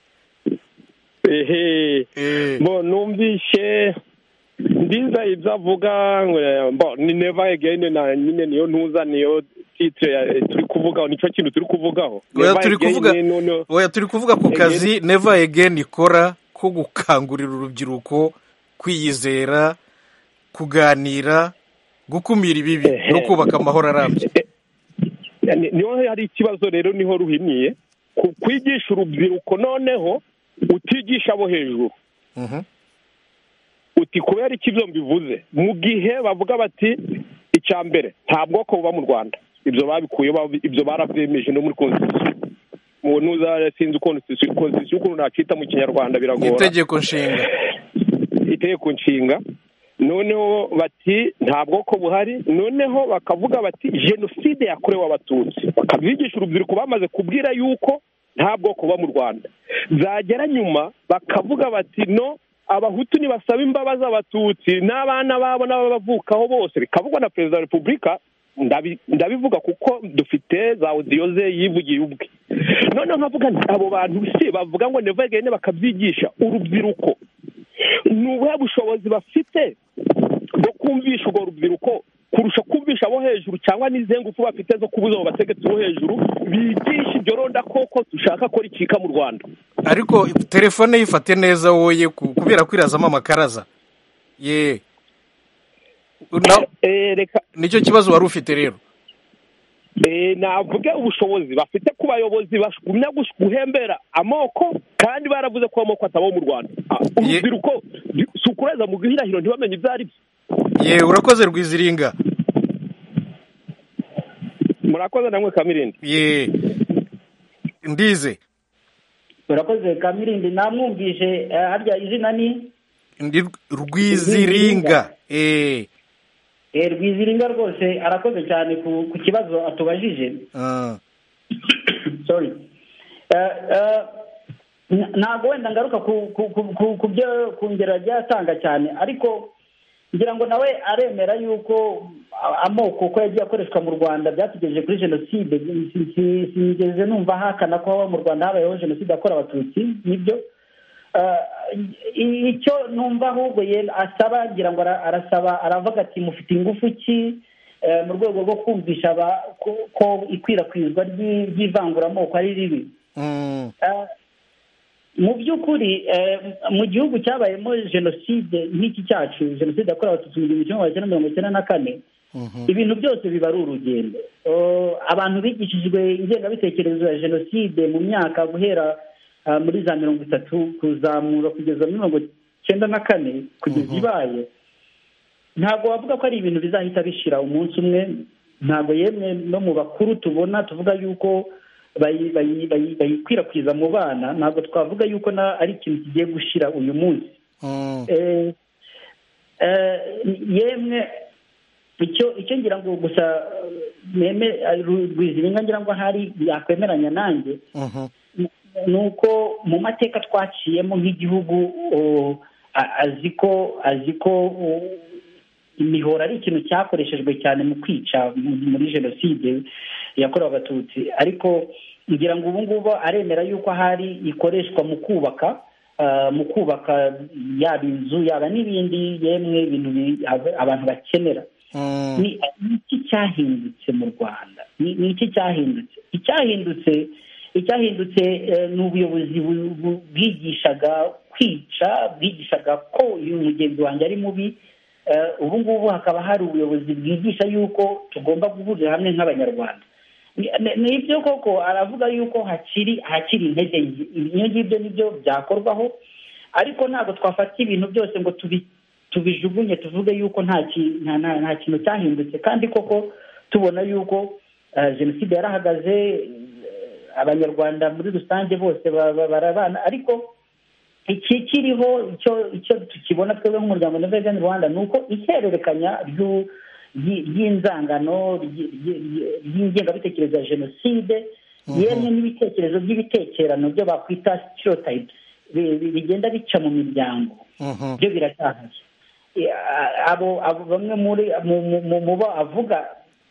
Ehe. Bo numvishe ndiza ibyo avuga ngo ni never again na nyine niyo ntuza niyo titre turi kuvugaho nicyo kintu turi kuvugaho. Oya turi kuvuga oya turi kuvuga ku kazi never again ikora ko gukangurira urubyiruko kwiyizera, kuganira, gukumira ibibi no kubaka amahoro arambye. Niho hari ikibazo rero niho ruhiniye kwigisha urubyiruko noneho utigisha abo hejuru. Uti kubera iki ibyo mbivuze mu gihe bavuga bati icya mbere nta bwoko buba mu Rwanda, ibyo babikuye ibyo barabyemeje no muri constitution mu nuza sinzi constitution ukuntu nakita mu kinyarwanda biragora. Itegeko nshinga itegeko nshinga noneho bati nta bwoko buhari, noneho bakavuga bati genocide yakorewe abatutsi, bakabigisha urubyiruko bamaze kubwira yuko nta bwoko buba mu Rwanda. Zagera nyuma bakavuga bati no abahutu nibasaba imbabazi abatutsi n'abana babo n'abavukaho bose, bikavugwa na perezida wa repubulika. Ndabivuga kuko dufite za audio ze yivugiye ubwe. Noneho nkavuga abo bantu si bavuga ngo never again bakabyigisha urubyiruko, n'ubuhe bushobozi bafite bwo kumvisha urwo rubyiruko kurusha kumvisha abo hejuru, cyangwa n'izihe ngufu bafite zo kubuza abo bategetsi bo hejuru bigisha ibyo ronda koko dushaka ko ricika mu Rwanda. Ariko telefone yifate neza woye kubera kwirazamo amakaraza ye no reka nicyo kibazo wari ufite rero. Eh navuga ubushobozi bafite ku bayobozi bashumya guhembera amoko kandi baravuze ko amoko atabo mu Rwanda. Urubyiruko sukureza mu gihirahiro ntibamenye ibyari byo. Ye urakoze Rwiziringa. Murakoze namwe Kamirindi. Ye Ndize. Urakoze Kamirindi, namwumvise harya izina ni Ndi Rwiziringa. Eh Eh Rwiziringa rwose arakoze cyane ku kibazo atubajije. Ah. Sorry. Eh eh ntago wenda ngaruka ku byo kongera ryatanga cyane, ariko ngira ngo nawe aremera yuko amoko ko yagiye akoreshwa mu Rwanda byatugejeje kuri genocide. Sinigeze numva hakana ko mu Rwanda habayeho genocide yakorewe abatutsi, nibyo. Icyo numva ahubwo ye asaba, ngira ngo arasaba aravuga ati mufite ingufu ki mu rwego rwo kumvisha ko ikwirakwizwa ry'ivanguramoko ari ribi. Mu by'ukuri mu gihugu cyabayemo jenoside nk'iki cyacu, jenoside yakorewe abatutsi mu gihumbi kimwe magana cyenda mirongo icyenda na kane, ibintu byose biba ari urugendo. Abantu bigishijwe ingengabitekerezo ya jenoside mu myaka guhera muri za mirongo itatu kuzamura kugeza muri mirongo icyenda na kane kugeza ibaye, ntabwo bavuga ko ari ibintu bizahita bishira umunsi umwe. Ntabwo yemwe no mu bakuru tubona tuvuga yuko bayikwirakwiza mu bana, ntabwo twavuga yuko ari ikintu kigiye gushira uyu munsi. Yemwe icyo icyo ngira ngo gusa Rwiziringa ngira ngo hari yakwemeranya nanjye, nuko mu mateka twaciyemo nk'igihugu azi ko azi ko imihoro ari ikintu cyakoreshejwe cyane mu kwica muri jenoside yakorewe abatutsi, ariko ngira ngo ubu ngubu aremera yuko hari ikoreshwa mu kubaka mu kubaka yaba inzu yaba n'ibindi yemwe ibintu abantu bakenera. Ni iki cyahindutse mu Rwanda? Ni iki cyahindutse? Icyahindutse icyahindutse ni ubuyobozi bwigishaga kwica, bwigishaga ko uyu mugenzi wanjye ari mubi. Ubu ngubu hakaba hari ubuyobozi bwigisha yuko tugomba guhurira hamwe nk'abanyarwanda. Ni ibyo koko aravuga yuko hakiri hakiri intege nke. Ibyo ngibyo nibyo byakorwaho, ariko ntabwo twafata ibintu byose ngo tubijugunye tuvuge yuko nta kintu cyahindutse, kandi koko tubona yuko jenoside yarahagaze, abanyarwanda muri rusange bose barabana. Ariko iki kiriho icyo tukibona twebwe nk'umuryango Never Again Rwanda ni uko ihererekanya ry'inzangano ry'ingengabitekerezo ya jenoside yemwe n'ibitekerezo by'ibitekerano byo bakwita stereotypes bigenda bica mu miryango, byo biracyahari. Abo bamwe muri mu bo avuga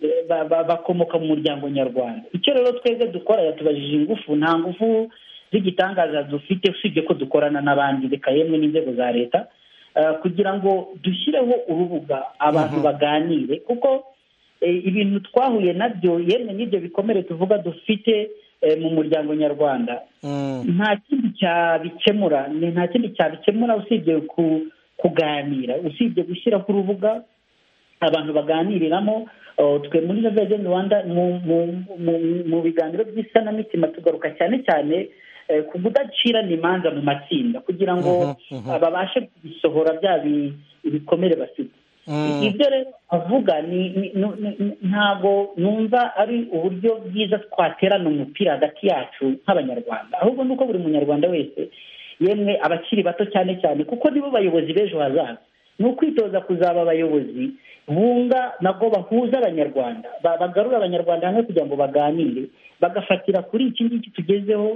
bakomoka mu muryango nyarwanda. Icyo rero twebwe dukora, yatubajije ingufu, nta ngufu z'igitangaza dufite usibye ko dukorana n'abandi reka yemwe n'inzego za leta kugira ngo dushyireho urubuga abantu baganire, kuko ibintu twahuye nabyo yemwe n'ibyo bikomere tuvuga dufite mu muryango nyarwanda nta kindi cyabikemura nta kindi cyabikemura usibye kuganira, usibye gushyiraho urubuga abantu baganiriramo. Twe muri Reverend Rwanda mu biganiro by'isanamitima tugaruka cyane cyane ku kudacirana imanza mu matsinda kugira ngo babashe gusohora bya ibikomere bafite. Ibyo rero avuga ntabwo numva ari uburyo bwiza twaterana umupira hagati yacu nk'abanyarwanda, ahubwo nuko buri munyarwanda wese yemwe abakiri bato cyane cyane kuko nibo bayobozi b'ejo hazaza, ni ukwitoza kuzaba abayobozi bunga nabwo bahuza abanyarwanda, bagarura abanyarwanda hamwe kugira ngo baganire, bagafatira kuri iki ngiki tugezeho,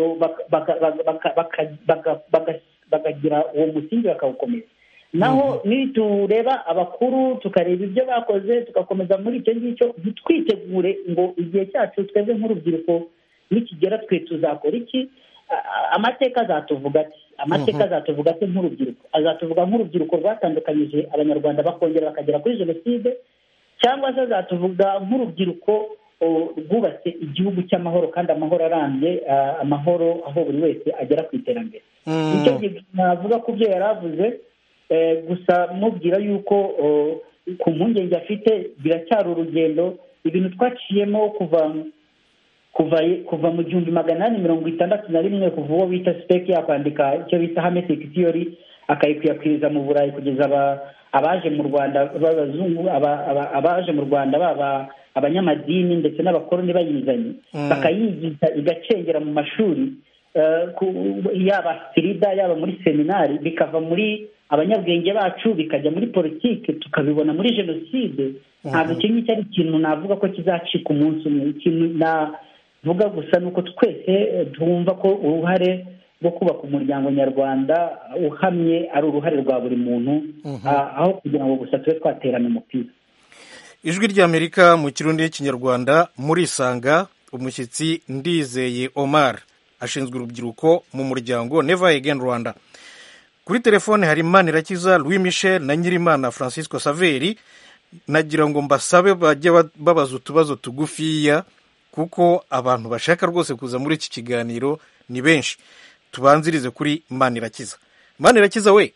bakagira uwo musingi bakawukomeza. Naho nitureba abakuru tukareba ibyo bakoze tugakomeza muri icyo ngicyo, ntitwitegure ngo igihe cyacu twebwe nk'urubyiruko nikigera twe tuzakora iki. Amateka azatuvuga ati amateka azatuvuga ati nk'urubyiruko azatuvuga nk'urubyiruko rwatandukanyije abanyarwanda bakongera bakagera kuri jenoside, cyangwa se azatuvuga nk'urubyiruko rwubatse igihugu cy'amahoro kandi amahoro arambye, amahoro aho buri wese agera ku iterambere. Icyo navuga ku byo yari avuze, gusa mubwira yuko ku mpungenge afite biracyari urugendo, ibintu twaciyemo kuva kuva kuva mu gihumbi magana ane mirongo itandatu na rimwe, kuva uwo bita Speke yakwandika icyo bita Hermetic Theory akayikwirakwiriza mu Burayi kugeza abaje mu Rwanda b'abazungu, abaje mu Rwanda baba abanyamadini ndetse n'abakoroni bayizanye bakayigisha igacengera mu mashuri, yaba sirida yaba muri seminari, bikava muri abanyabwenge bacu bikajya muri politiki, tukabibona muri jenoside. Ntabwo icyo ngicyo ari ikintu navuga ko kizacika umunsi umwe. Ikintu navuga gusa ni uko twese twumva ko uruhare rwo kubaka umuryango nyarwanda uhamye ari uruhare rwa buri muntu, aho kugira ngo gusa tube twaterana umupira. Ijwi ry'Amerika mu Kirundi n'Ikinyarwanda, muri Isanga umushyitsi Ndizeye Omar ashinzwe urubyiruko mu muryango Never Again Rwanda. Kuri telefone hari Manirakiza Louis Michel na Nyirimana Francisco Saveri. Nagira ngo mbasabe bajye babaza utubazo tugufiya kuko abantu bashaka rwose kuza muri iki kiganiro ni benshi. Tubanzirize kuri Manirakiza. Manirakiza we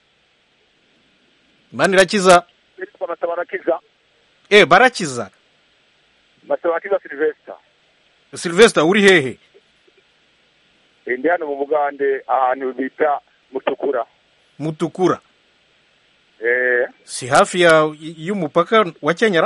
Manirakiza Barakiza Eh Barakiza Barakiza Sylvester Sylvester uri hehe? Ndi hano mu Bugande ahantu bita Mutukura. Mutukura eh si hafi ya y'umupaka wa Kenyara?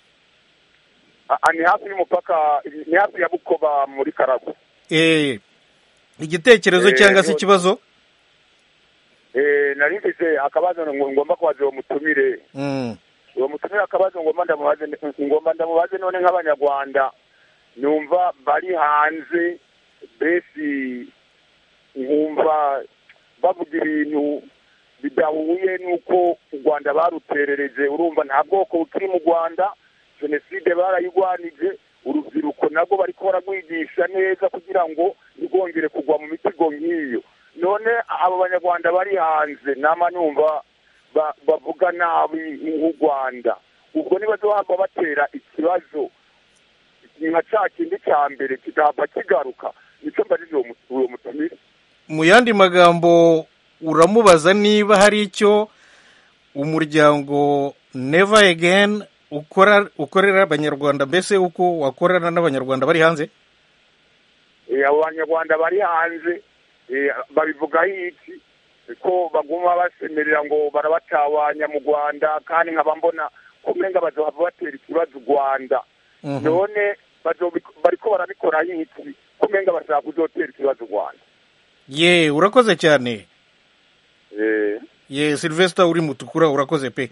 Ani hafi y'umupaka, ni hafi ya Bukoba muri Karago. Eh igitekerezo cyangwa se ikibazo? Eh narimvise akabazo ngo ngomba kwaje uwo mutumire. Mm. Uwo mutumire akabazo ngomba ndamubaze ngomba ndamubaze none nk'abanyarwanda numva bari hanze besi nkumva bavuga ibintu bidahuye n'uko u Rwanda baruterereje. Urumva nta bwoko bukiri mu Rwanda, jenoside barayigwanije, urubyiruko nabwo bariko baragwigisha neza kugira ngo rwongere kugwa mu mitigo nk'iyo. None abo banyarwanda bari hanze nama numva bavuga nabi mu Rwanda, ubwo nibazohava batera ikibazo nka cya kindi cya mbere kigahava kigaruka. Nicyo mbajije uwo mutumire. Mu yandi magambo uramubaza niba hari icyo umuryango Never Again ukora ukorera abanyarwanda, mbese uko wakorana n'abanyarwanda bari hanze? Eh abo banyarwanda bari hanze babivuga iki ko baguma basemerera ngo barabatawanya mu Rwanda, kandi nkaba mbona kumenga bazohava batera ikibazo u Rwanda. None bariko barabikora iki kumenga bashaka kuzotera ikibazo u Rwanda? Ye urakoze cyane. Eh ye Sylvester uri Mutukura urakoze pe.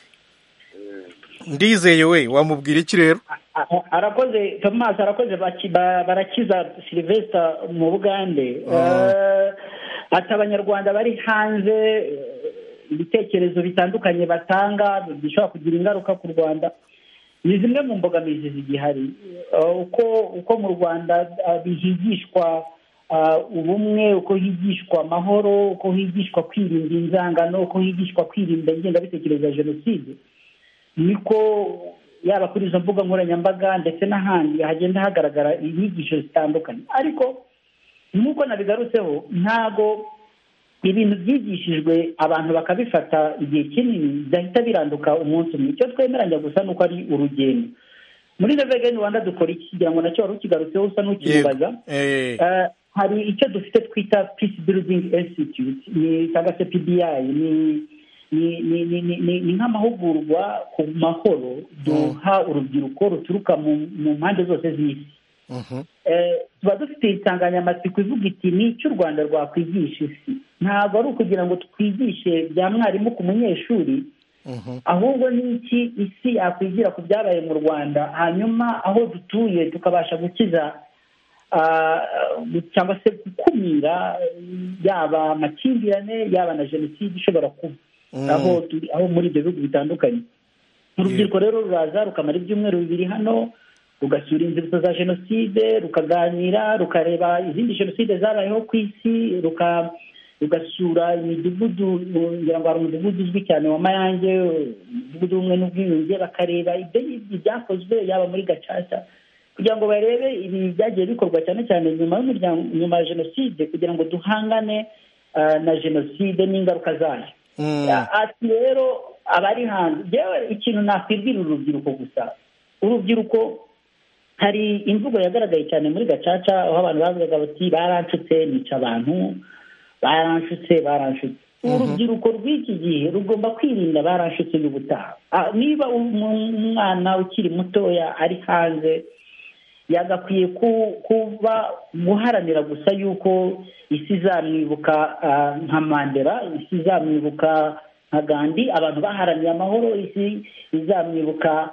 Ndizeye we wamubwira iki rero? Arakoze Thomas, arakoze Barakiza Sylvester mu Bugande. Ati abanyarwanda bari hanze ibitekerezo bitandukanye batanga bishobora kugira ingaruka ku Rwanda. ni zimwe mu mbogamizi zigihari uko uko mu Rwanda higishwa ubumwe, uko higishwa amahoro, uko higishwa kwirinda inzangano, uko higishwa kwirinda ingengabitekerezo ya jenoside, niko yaba kuri izo mbuga nkoranyambaga ndetse n'ahandi hagenda hagaragara inyigisho zitandukanye. Ariko nk'uko nabigarutseho, ntago ibintu byigishijwe abantu bakabifata igihe kinini byahita biranduka umunsi umwe. Icyo twemeranya gusa nuko ari urugendo. Muri Revegen Rwanda dukora iki kugira ngo nacyo wari ukigarutseho usa n'ukibaza. Hari icyo dufite twita Peace Building Institute, ni cyangwa se P B I, ni ni ni ni ni nk'amahugurwa ku mahoro duha urubyiruko ruturuka mu mpande zose z'isi. Tuba dufite insanganyamatsiko ivuga iti ni icyo u Rwanda rwakwigisha isi. Ntabwo ari ukugira ngo twigishe bya mwarimu ku munyeshuri, ahubwo ni iki isi yakwigira ku byabaye mu Rwanda, hanyuma aho dutuye tukabasha gukiza cyangwa se gukumira yaba amakimbirane yaba na jenoside ishobora kuba aho aho muri ibyo bihugu bitandukanye. Urubyiruko rero ruraza rukamara ibyumweru bibiri hano, rugasura inzibutso za jenoside, rukaganira, rukareba izindi jenoside zabayeho ku isi, rugasura imidugudu, ngira ngo hari umudugudu uzwi cyane wa Mayange, umudugudu w'ubumwe n'ubwiyunge, bakareba ibyo byakozwe yaba muri Gacaca, kugira ngo barebe ibi byagiye bikorwa cyane cyane nyuma y'umuryango nyuma ya jenoside, kugira ngo duhangane na jenoside n'ingaruka zayo. Ati rero abari hanze, yewe ikintu nakwibwira urubyiruko gusa, urubyiruko hari imvugo yagaragaye cyane muri Gacaca aho abantu bavugaga bati baranshutse nica abantu, baranshutse baranshutse. Urubyiruko rw'iki gihe rugomba kwirinda baranshutse y'ubutaha. Niba umwana ukiri mutoya ari hanze, yagakwiye kuba guharanira gusa yuko isi izamwibuka nka Mandela, isi izamwibuka nka Gandhi, abantu baharaniye amahoro, isi izamwibuka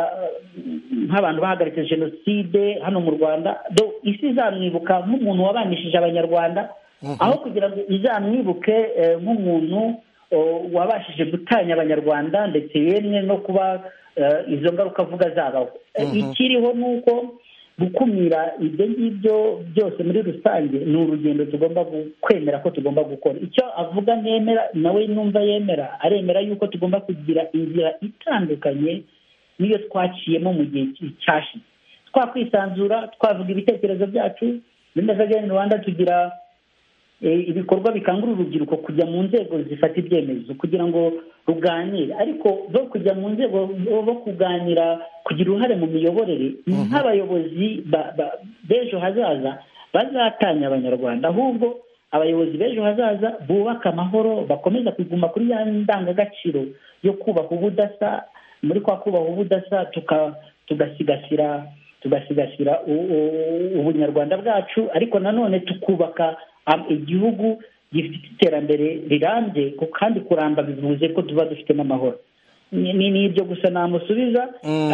nk'abantu bahagaritse jenoside hano mu Rwanda, isi izamwibuka nk'umuntu wabanishije abanyarwanda, aho kugira ngo izamwibuke nk'umuntu wabashije gutanya abanyarwanda ndetse yemwe no kuba izo ngaruka avuga zabaho. Ikiriho ni uko gukumira ibyo ngibyo byose muri rusange ni urugendo tugomba kwemera ko tugomba gukora. Icyo avuga nemera nawe numva yemera, aremera yuko tugomba kugira inzira itandukanye niyo twaciyemo mu gihe cyashize, twakwisanzura, twavuga ibitekerezo byacu. Muri Revegen Rwanda tugira ibikorwa bikangurira urubyiruko kujya mu nzego zifata ibyemezo kugira ngo ruganire, ariko bo kujya mu nzego bo kuganira, kugira uruhare mu miyoborere nk'abayobozi b'ejo hazaza bazatanya abanyarwanda, ahubwo abayobozi b'ejo hazaza bubaka amahoro, bakomeza kuguma kuri ya ndangagaciro yo kubaha ubudasa. Muri kwa kubaha ubudasa tugasigasira tugasigasira ubunyarwanda bwacu, ariko nanone tukubaka igihugu gifite iterambere rirambye, kandi kuramba bivuze ko tuba dufite n'amahoro. Ni ibyo gusa namusubiza,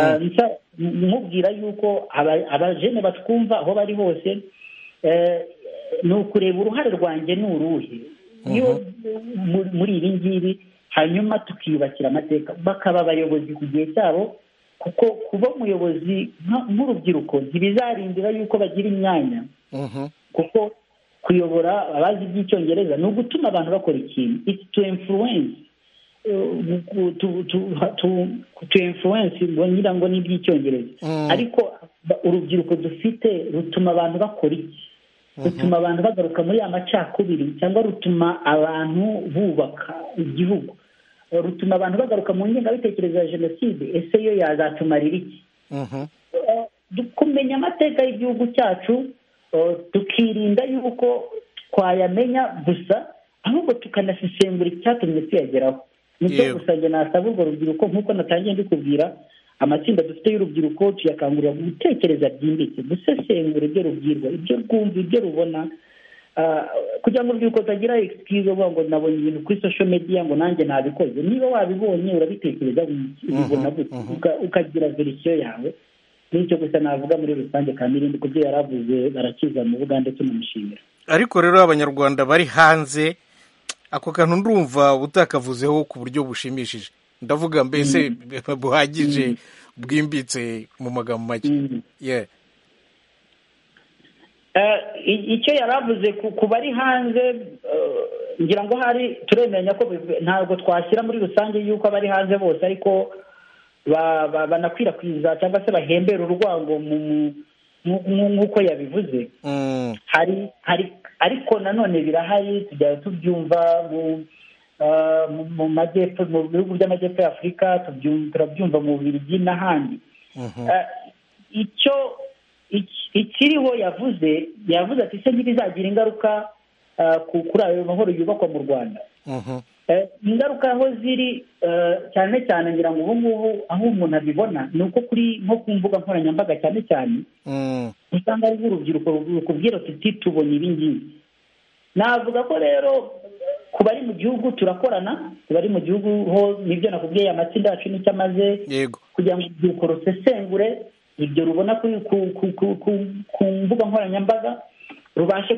mubwira yuko abajene batwumva aho bari hose, ni ukureba uruhare rwanjye ni uruhe muri ibi ngibi, hanyuma tukiyubakira amateka, bakaba abayobozi ku gihe cyabo, kuko kuba umuyobozi nk'urubyiruko ntibizarindira yuko bagira imyanya, kuko kuyobora abazi iby'icyongereza ni ugutuma abantu bakora ikintu, it's to influence, to influence ngira ngo ni iby'icyongereza. Ariko urubyiruko dufite rutuma abantu bakora iki? Rutuma abantu bagaruka muri ya macakubiri, cyangwa rutuma abantu bubaka igihugu, rutuma abantu bagaruka mu ngengabitekerezo ya jenoside. Ese yo yazatumarira iki? Kumenya amateka y'igihugu cyacu, tukirinda yuko twayamenya gusa, ahubwo tukanasesengura icyatumye tuyageraho. Nicyo gusa njye nasaba urwo rubyiruko, nk'uko natangiye mbikubwira, amatsinda dufite y'urubyiruko tuyakangurira gutekereza byimbitse, gusesengura ibyo rubwirwa, ibyo rwumva, ibyo rubona, kugira ngo urubyiruko rutagira excuse uvuga ngo nabonye ibintu kuri social media ngo nanjye nabikoze. Niba wabibonye urabitekereza, ubibona gute, ukagira verisiyo yawe. Nicyo gusa navuga muri rusange, kandi ku byo yaravuze barakiza mu Bugande tunamushimira. Ariko rero abanyarwanda bari hanze, ako kantu ndumva utakavuzeho ku buryo bushimishije, ndavuga mbese buhagije, bwimbitse mu magambo make. Yeah. icyo yari avuze ku bari hanze ngira ngo hari turemenya ko ntabwo twashyira muri rusange yuko abari hanze bose ariko banakwirakwiza cyangwa se bahembera urwango nk'uko yabivuze. hari hari ariko nanone birahari tujya tubyumva mu majyepfo mu bihugu by'amajyepfo ya Afurika turabyumva mu Bubiligi n'ahandi. icyo ikiriho yavuze yavuze ati se ntibizagira ingaruka kuri ayo mahoro yubakwa mu Rwanda. Ingaruka aho ziri cyane cyane ngira ngo ubu ngubu aho umuntu abibona ni uko kuri nko ku mbuga nkoranyambaga cyane cyane usanga ari urubyiruko rukubwira tuti tubonye ibi ngibi. Navuga ko rero ku bari mu gihugu turakorana, ku bari mu gihugu ho nibyo nakubwiye amatsinda yacu n'icyo amaze kugira ngo urubyiruko rusesengure ibyo rubona ku mbuga nkoranyambaga rubashe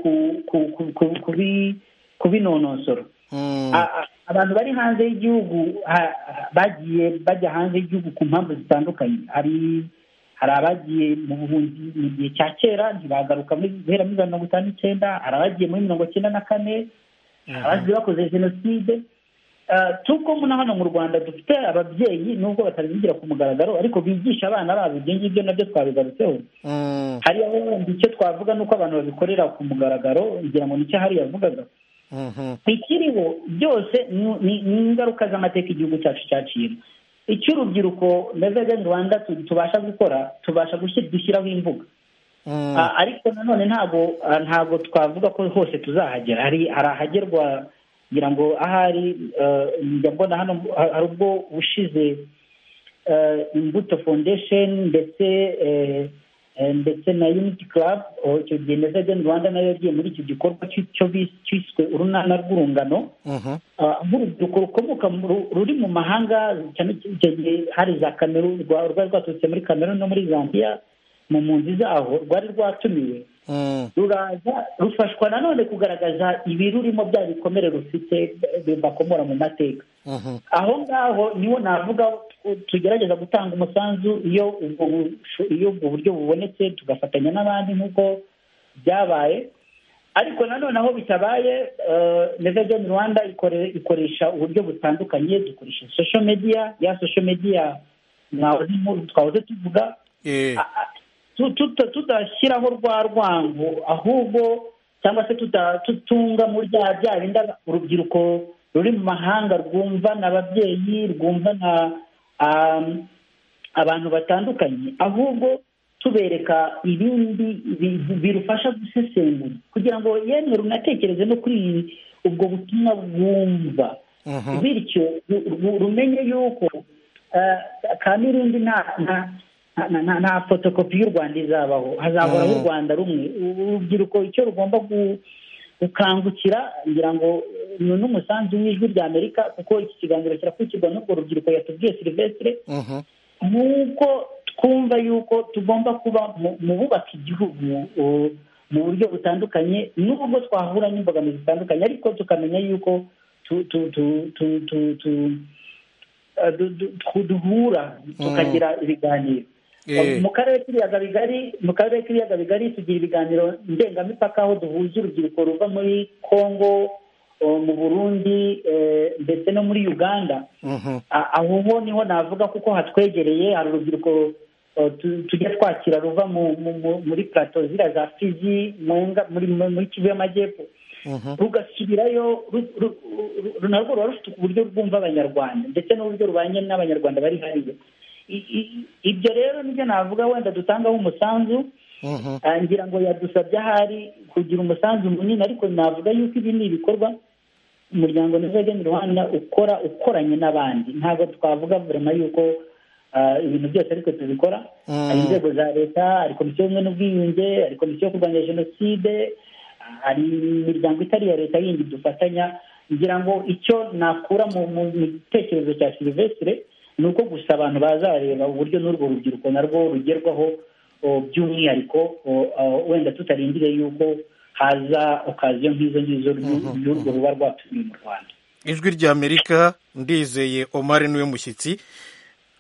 kubinonosora. Abantu bari hanze y'igihugu bagiye bajya hanze y'igihugu ku mpamvu zitandukanye. hari hari abagiye mu buhunzi mu gihe cya kera ntibagaruka guhera muri mirongo itanu n'icyenda, hari abagiye muri mirongo icyenda na kane, abagiye bakoze jenoside. tuko na hano mu Rwanda dufite ababyeyi nubwo batabigira ku mugaragaro ariko bigisha abana babo ibyo ngibyo nabyo twabigarutseho. hari aho wenda icyo twavuga nuko abantu babikorera ku mugaragaro ngira ngo nicyo hari yavugaga. ikiriho byose ni ingaruka z'amateka igihugu cyacu cyaciyemo. icyo urubyiruko Never Rwanda tubasha gukora tubasha dushyiraho imbuga. ariko nanone ntabwo ntabwo twavuga ko hose tuzahagera. hari ahagerwa ngira ngo ahari njya mbona hano hari ubwo bushize Imbuto Foundation ndetse ndetse na Unity Club icyo gihe Never Rwanda nayo yagiye muri iki gikorwa cyo cyiswe urunana rw'urungano. nk'urubyiruko rukomoka ruri mu mahanga cyane cyane hari za Cameroon rwari rwaturutse muri Cameroon no muri Zambia mu mpunzi zaho rwari rwatumiwe. ruraza rufashwa nanone kugaragaza ibirurimo bya bikomere rufite bakomora mu mateka. aho ngaho niho navuga tugerageza gutanga umusanzu iyo ubwo iyo ubwo buryo bubonetse tugafatanya n'abandi nk'uko byabaye. ariko nanone aho bitabaye Never Rwanda ikoresha uburyo butandukanye. dukoresha social media ya social media twahoze tuvuga tudashyiraho rwa rwango ahubwo cyangwa se tutunga muri bya bindi urubyiruko ruri mu mahanga rwumva n'ababyeyi rwumva na abantu batandukanye, ahubwo tubereka ibindi birufasha gusesengura kugira ngo yemwe runatekereze no kuri ubwo butumwa bwumva. bityo rumenye yuko kamirindi nta nta fotokopi y'u Rwanda izabaho, hazahoraho u Rwanda rumwe. urubyiruko icyo rugomba gukangukira ngira ngo ni n'umusanzu w'ijwi rya Amerika kuko iki kiganiro kirakurikirwa n'urwo rubyiruko yatubwiye Silvestre. nk'uko twumva yuko tugomba kuba mu bubaka igihugu mu buryo butandukanye n'ubwo twahura n'imbogamizi zitandukanye ariko tukamenya yuko duhura tukagira ibiganiro. mu karere k'ibiyaga bigari mu karere k'ibiyaga bigari tugira ibiganiro ndengamipaka aho duhuza urubyiruko ruva muri Congo, mu Burundi ndetse no muri Uganda. aho ho niho navuga kuko hatwegereye hari urubyiruko tujya twakira ruva muri plateau ziriya za Fizi muri Kivu y'Amajyepfo rugasubirayo narwo ruba rufite uburyo rwumva abanyarwanda ndetse n'uburyo rubanye n'abanyarwanda bari hariya. ibyo rero nibyo navuga wenda dutangaho umusanzu. ngira ngo yadusabye ahari kugira umusanzu munini ariko navuga yuko ibi ni ibikorwa umuryango Never Rwanda ukora ukoranye n'abandi. ntabwo twavuga burema yuko ibintu byose ariko tubikora. hari inzego za leta, hari komisiyo y'ubumwe n'ubwiyunge, hari komisiyo yo kurwanya jenoside, hari imiryango itari iya leta yindi dufatanya. ngira ngo icyo nakura mu gitekerezo cya Silvestre ni uko gusa abantu bazareba uburyo n'urwo rubyiruko narwo rugerwaho by'umwihariko wenda tutarindiriye yuko haza okaziyo nk'izo ngizo y'urwo ruba rwatumiye mu Rwanda. ijwi rya Amerika ndizeye Omar niwe mushyitsi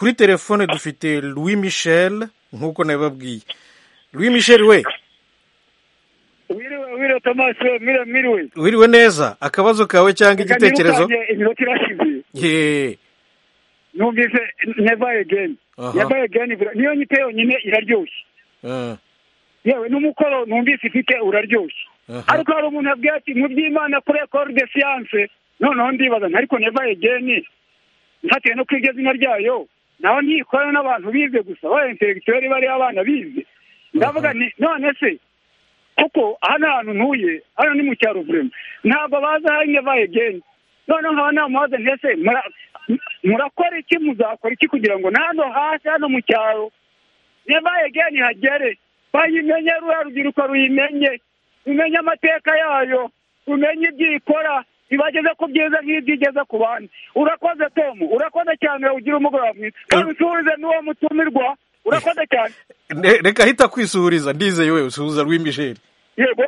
kuri telefone dufite Louis Michel nk'uko nabibabwiye. Louis Michel we wiriwe wiriwe Thomas we mire miriwe wiriwe neza, akabazo kawe cyangwa igitekerezo? Iminota irashize. Ye numvise never again never again niyo nyite yonyine iraryoshye. uh. yewe n'umukoro numvise ifite uraryoshye. uh-huh. Ariko hari umuntu abwiye ati mu by'Imana kuri école de science noneho ndibaza ariko never again ntatiye no kwiga izina ryayo naho ntikora n'abantu bize gusa ba intellectuel bari abana bize. Ndavuga ni none se kuko hano hantu ntuye hano ni mu cyaro vraiment ntabwo baza hari never again. Noneho nkaba namubaza ntese murakora iki, muzakora iki kugira ngo nano hasi hano mu cyaro never again hagere bayimenye, rura rubyiruko ruyimenye, rumenye amateka yayo, rumenye ibyo ikora, ibageze ku byiza nk'ibyigeze ku bandi. Urakoze Tom, urakoze cyane, ugira umugoroba mwiza kandi usuhuze n'uwo mutumirwa. Urakoze cyane. Reka hita kwisuhuriza, ndizeye wewe usuhuza Louis Michel. Yego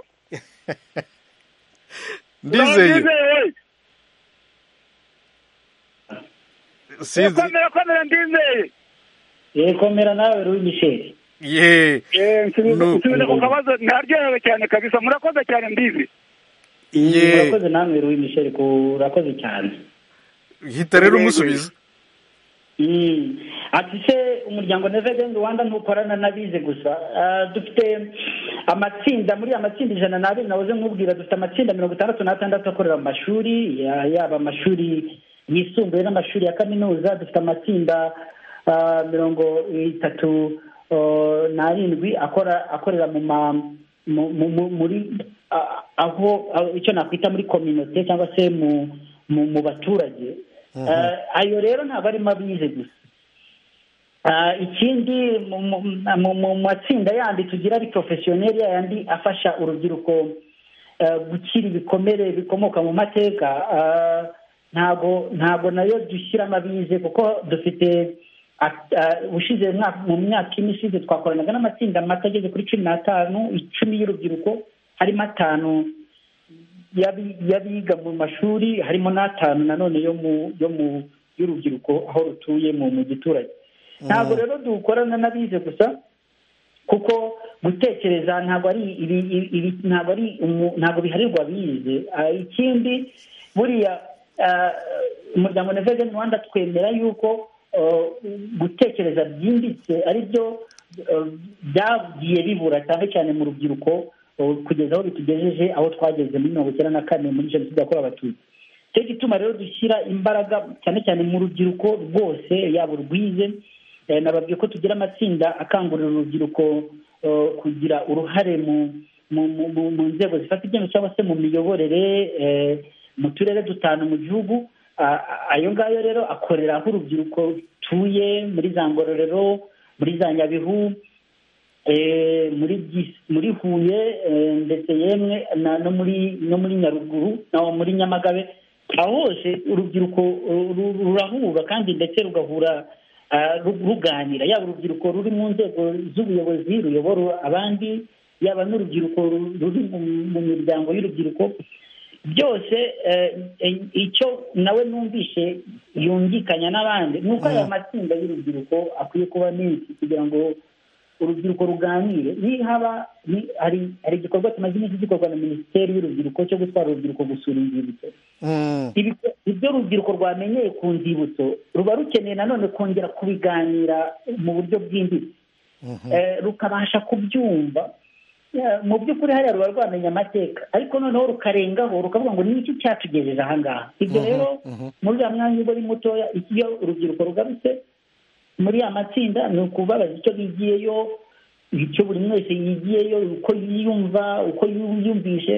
ndizeye sinzi komera komera ndizeye. Ye komera nawe Louis Michel. Ye eh nsubiza ku kabazo naryohewe cyane kabisa. Murakoze cyane ndizi. Ye murakoze namwe Louis Michel ko urakoze cyane. Hita rero umusubiza. Mm. Ati se umuryango Never Again Rwanda ntukorana nabize gusa. Uh, dufite amatsinda muri amatsinda ijana na abiri nahoze nkubwira, dufite amatsinda mirongo itandatu n'atandatu akorera mu mashuri yaba amashuri yisumbuye n'amashuri ya kaminuza. Dufite amatsinda uh, mirongo itatu uh, n'arindwi akora akorera mu ma mu muri uh, aho uh, icyo nakwita muri community cyangwa se mu mu, mu baturage. Uh-huh. Uh, ayo rero ntabwo arimo abize gusa. Uh, ikindi mu matsinda yandi tugira ari professionnel yandi afasha urubyiruko uh, gukira ibikomere bikomoka mu mateka, uh, ntago ntago nayo dushyiramo abize kuko dufite uh, ushize mu myaka ine ishize twakoranaga n'amatsinda mato ageze kuri cumi n'atanu, icumi y'urubyiruko, harimo atanu yabiga mu mashuri, harimo n'atanu nanone yo mu yo mu y'urubyiruko aho rutuye mu mu giturage. Ntabwo rero dukorana n'abize gusa kuko gutekereza ntabwo ari ibi ntabwo ari ntabwo biharirwa bize. Ikindi buriya umuryango Never Again Rwanda twemera yuko gutekereza byimbitse ari byo byagiye bibura cyane cyane mu rubyiruko kugeza aho bitugejeje aho twageze muri mirongo icyenda na kane muri jenoside yakorewe abatutsi. Cyo gituma rero dushyira imbaraga cyane cyane mu rubyiruko rwose yaba urwize. Nababwiye ko tugira amatsinda akangurira urubyiruko kugira uruhare mu mu nzego zifata ibyemezo cyangwa se mu miyoborere mu turere dutanu mu gihugu. Ayo ngayo rero akorera aho urubyiruko tuye muri za Ngororero, muri za Nyabihu, muri muri Huye ndetse yemwe no muri no muri Nyaruguru no muri Nyamagabe. Aho hose urubyiruko rurahura kandi ndetse rugahura ruganira, yaba urubyiruko ruri mu nzego z'ubuyobozi ruyobora abandi, yaba n'urubyiruko ruri mu miryango y'urubyiruko. Byose icyo nawe numvishe yungikanya n'abandi nuko aya matsinda y'urubyiruko akwiye kuba menshi kugira ngo urubyiruko ruganire. Ni haba hari hari igikorwa tumaze iminsi gikorwa na Minisiteri y'Urubyiruko cyo gutwara urubyiruko gusura inzibutso. Ibyo urubyiruko rwamenyeye ku nzibutso ruba rukeneye nanone kongera kubiganira mu buryo bwimbitse, rukabasha kubyumva. Mu by'ukuri hariya ruba rwamenya amateka ariko noneho rukarengaho rukavuga ngo ni iki cyatugejeje aha ngaha. Ibyo rero muri ya mwanya uba ari mutoya, iyo urubyiruko rugarutse muri ya matsinda ni ukubabaza icyo bigiyeyo, icyo buri wese yigiyeyo, uko yiyumva, uko yiyumvishe.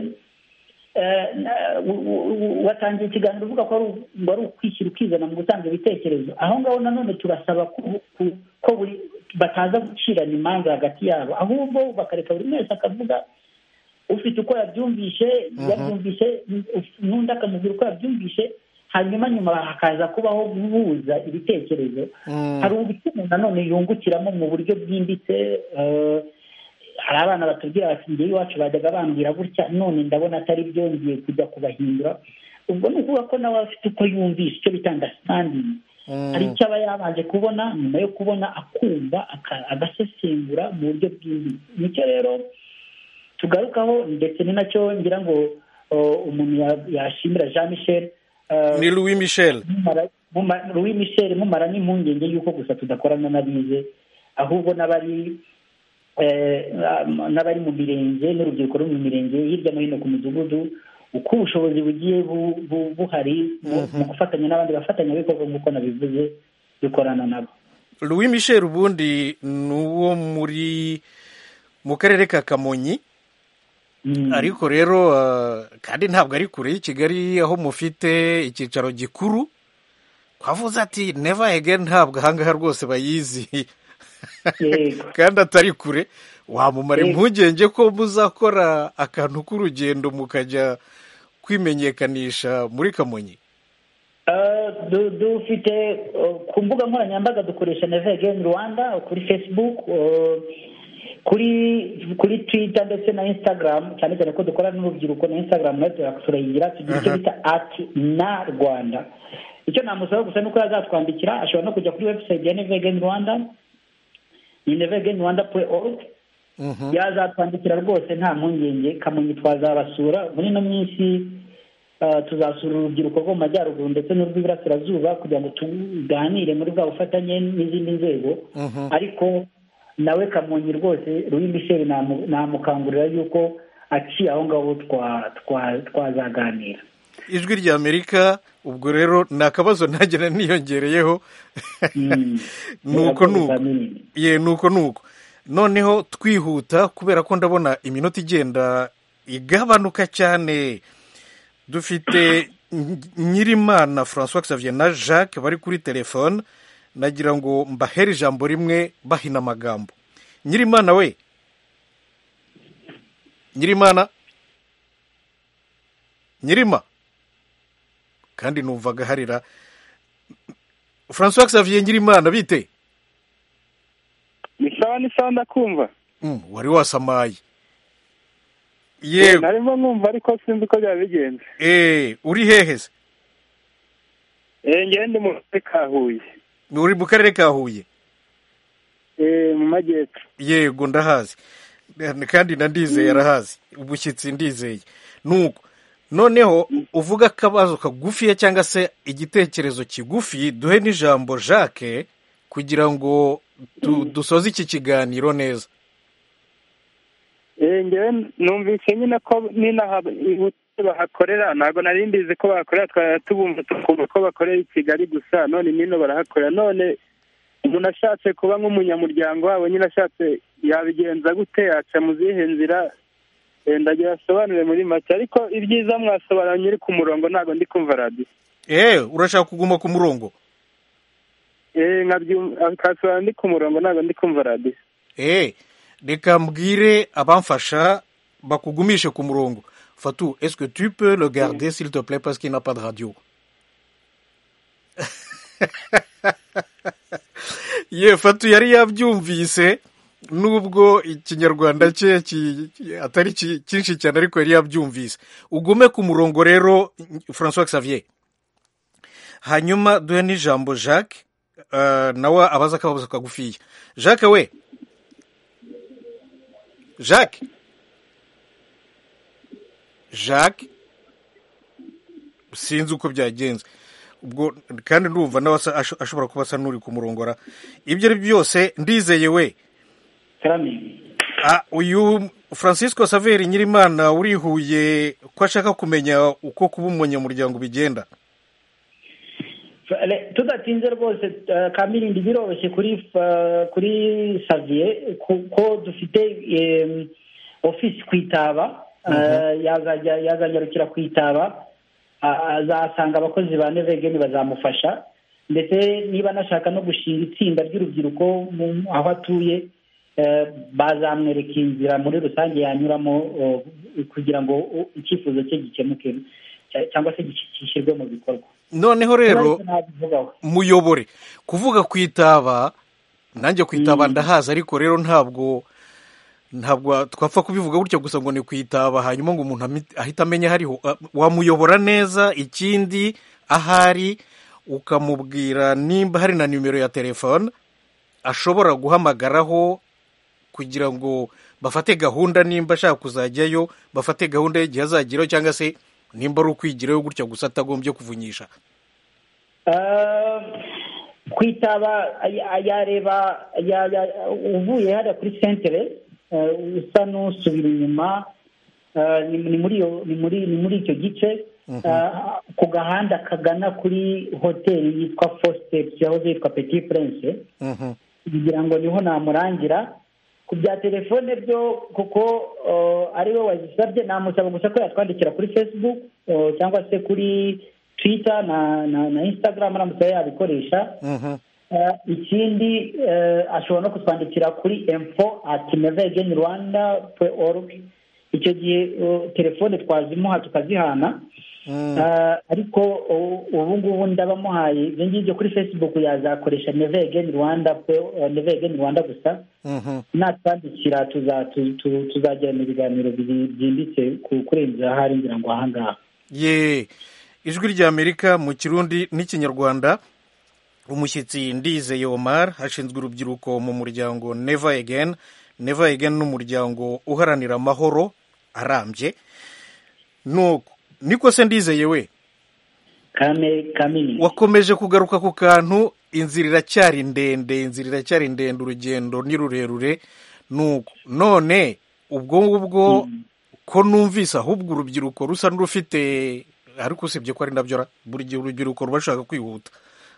Watangiye ikiganiro uvuga ko ari ukwishyira ukizana mu gutanga ibitekerezo. Aho ngaho nanone turasaba ko buri bataza gucirana imanza hagati yabo, ahubwo bakareka buri wese akavuga ufite uko yabyumvishe yabyumvishe n'undi akamubwira uko yabyumvishe, hanyuma nyuma hakaza kubaho guhuza ibitekerezo. Hari ubutumwa nanone yungukiramo mu buryo bwimbitse. Hari abana batubwira bati ngewe iwacu bajyaga bambwira gutya none ndabona atari byongeye kujya kubahindura. Ubwo ni ukuvuga ko nawe afite uko yumvisha icyo bita understanding. hari icyo aba yabanje kubona, nyuma yo kubona akumva agasesengura mu buryo bwimbitse. nicyo rero tugarukaho, ndetse ni nacyo ngira ngo umuntu yashimira Jean Michel, ni Louis Michel Louis Michel mumara n'impungenge y'uko gusa tudakorana n'abize, ahubwo n'abari n'abari mu mirenge n'urubyiruko ruri mu mirenge hirya no hino ku midugudu, uko ubushobozi bugiye buhari mu gufatanya n'abandi bafatanyabikorwa nk'uko nabivuze, dukorana nabo. Louis Michel ubundi ni uwo muri mu karere ka Kamonyi, ariko rero kandi ntabwo ari kure y'i Kigali aho mufite icyicaro gikuru. Twavuze ati never again, ntabwo ahangaha rwose bayizi kandi atari kure. Wamumara impungenge ko muzakora akantu k'urugendo mukajya kwimenyekanisha muri Kamonyi? Dufite ku mbuga nkoranyambaga dukoresha Never Again Rwanda, kuri Facebook, kuri kuri Twitter ndetse na Instagram, cyane cyane ko dukora n'urubyiruko na Instagram nayo turayigira, tugira icyo bita ati na Rwanda. Icyo namusaba gusa nuko yazatwandikira, ashobora no kujya kuri website ya Never Again Rwanda, ni never again rwanda dot org. yazatwandikira rwose nta mpungenge. Kamonyi twazabasura muri ino minsi, tuzasura urubyiruko rwo mu majyaruguru ndetse n'urw'iburasirazuba kugira ngo tuganire muri bwa bufatanye n'izindi nzego. Ariko nawe Kamonyi rwose Louis Michel namukangurira yuko aciye aho ngaho twazaganira. Ijwi rya Amerika, ubwo rero ni akabazo ntagera niyongereyeho. nuko nuko ye nuko nuko noneho twihuta kubera ko ndabona iminota igenda igabanuka cyane. Dufite Nyirimana François Xavier na Jacques bari kuri telefone, nagira ngo mbahere ijambo rimwe bahina amagambo. Nyirimana we, Nyirimana Nyirima, kandi numvaga harira. François Xavier Nyirimana, bite? Ni sawa ni sawa ndakumva. Mm, wari wasamaye. Yego. Narimo nkumva ariko sinzi ko byabigenze. Eh, uri hehe se? Eh, ngende mu karere ka Huye. Uri mu karere ka Huye? Eh, mu majyepfo. Yego ndahazi. Kandi nandizeye arahazi. Ubushyitsi ndizeye. Nuko noneho uvuga akabazo kagufiya cyangwa se igitekerezo kigufi, duhe n'ijambo Jacques kugira ngo dusoze iki kiganiro neza. Eh, ngewe numvise nyine ko ninaha bahakorera, ntabwo nari mbizi ko bahakorera, twatubumva tukumva ko bakorera i Kigali gusa, none nino barahakorera. None umuntu ashatse kuba nk'umunyamuryango wabo nyine ashatse yabigenza gute, aca mu zihe nzira? Ndagira asobanure muri make, ariko ibyiza mwasobanura nyiri ku murongo, ntabwo ndi kumva radio. Eh, urashaka kuguma ku murongo? Eh, nkabyumva akasobanura ndi ku murongo, ntabwo ndi kumva radio. Eh, reka mbwire abamfasha bakugumishe ku murongo. Fatou, est-ce que tu peux le garder s'il te plaît parce qu'il n'a pas de radio? Ye, Fatou yari yabyumvise nubwo ikinyarwanda cye atari cyinshi cyane, ariko yari yabyumvise. Ugume ku murongo rero François Xavier, hanyuma duhe n'ijambo Jacques, uh, nawe abaza akabazo kagufiya. Jacques we, Jacques Jacques sinzi uko byagenze ubwo, kandi ndumva nawe ashobora kuba asa n'uri ku murongora. Ibyo ari byose ndizeye we, ah, uyu Francisco Xavier Nyirimana urihuye ko ashaka kumenya uko kuba umunyamuryango bigenda. Tudatinze rwose Kamilindi, biroroshye kuri kuri Xavier ko dufite office kwitaba, yazajya yazanyarukira kwitaba, azasanga abakozi ba Never Again bazamufasha, ndetse niba nashaka no gushinga itsinda ry'urubyiruko aho atuye, bazamwereka inzira muri rusange yanyuramo kugira ngo icyifuzo cye gikemuke cyangwa se gishyirwe mu bikorwa. Noneho rero muyobore kuvuga kwitaba, nanjye kwitaba ndahaza, ariko rero ntabwo ntabwo twapfa kubivuga gutya gusa ngo ni kwitaba hanyuma ngo umuntu ahita amenya hariho. Wamuyobora neza, ikindi ahari ukamubwira nimba hari na nimero ya telefone ashobora guhamagaraho kugira ngo bafate gahunda, nimba ashaka kuzajyayo bafate gahunda y'igihe azageraho, cyangwa se nimba ari ukwigirayo gutya gusa atagombye kuvunyisha. kwitaba yareba uvuye hariya kuri sentere usa n'usubira inyuma, ni muri icyo gice ku gahanda kagana kuri hoteli yitwa Fosteps yahoze yitwa Petit Prince, kugira ngo niho namurangira. Ku bya telefone byo kuko ari we wazisabye, namusaba gusa ko yatwandikira kuri Facebook cyangwa se kuri Twitter na na Instagram aramutse yabikoresha. Ikindi ashobora no kutwandikira kuri info at never again rwanda dot org. Icyo gihe telefone twazimuha tukazihana. Ariko ubu ngubu ndabamuhaye ibyo ngibyo kuri Facebook yazakoresha never again rwanda never again rwanda gusa. Natwandikira tuzagirana ibiganiro byimbitse kurenza hari ngira ngo ahangaha. Ye Ijwi ry'Amerika mu Kirundi n'Ikinyarwanda. Umushyitsi Ndizeye Omar ashinzwe urubyiruko mu muryango Never Again. Never Again n'umuryango uharanira amahoro arambye. Nuko niko se Ndizeye we kame kamini wakomeje kugaruka ku kantu, inzira iracyari ndende, inzira iracyari ndende, urugendo ni rurerure. Nuko none ubwo ngubwo mm. ko numvise ahubwo urubyiruko rusa n'urufite, ariko usibye ko ari nabyo buri gihe urubyiruko rubashaka kwihuta.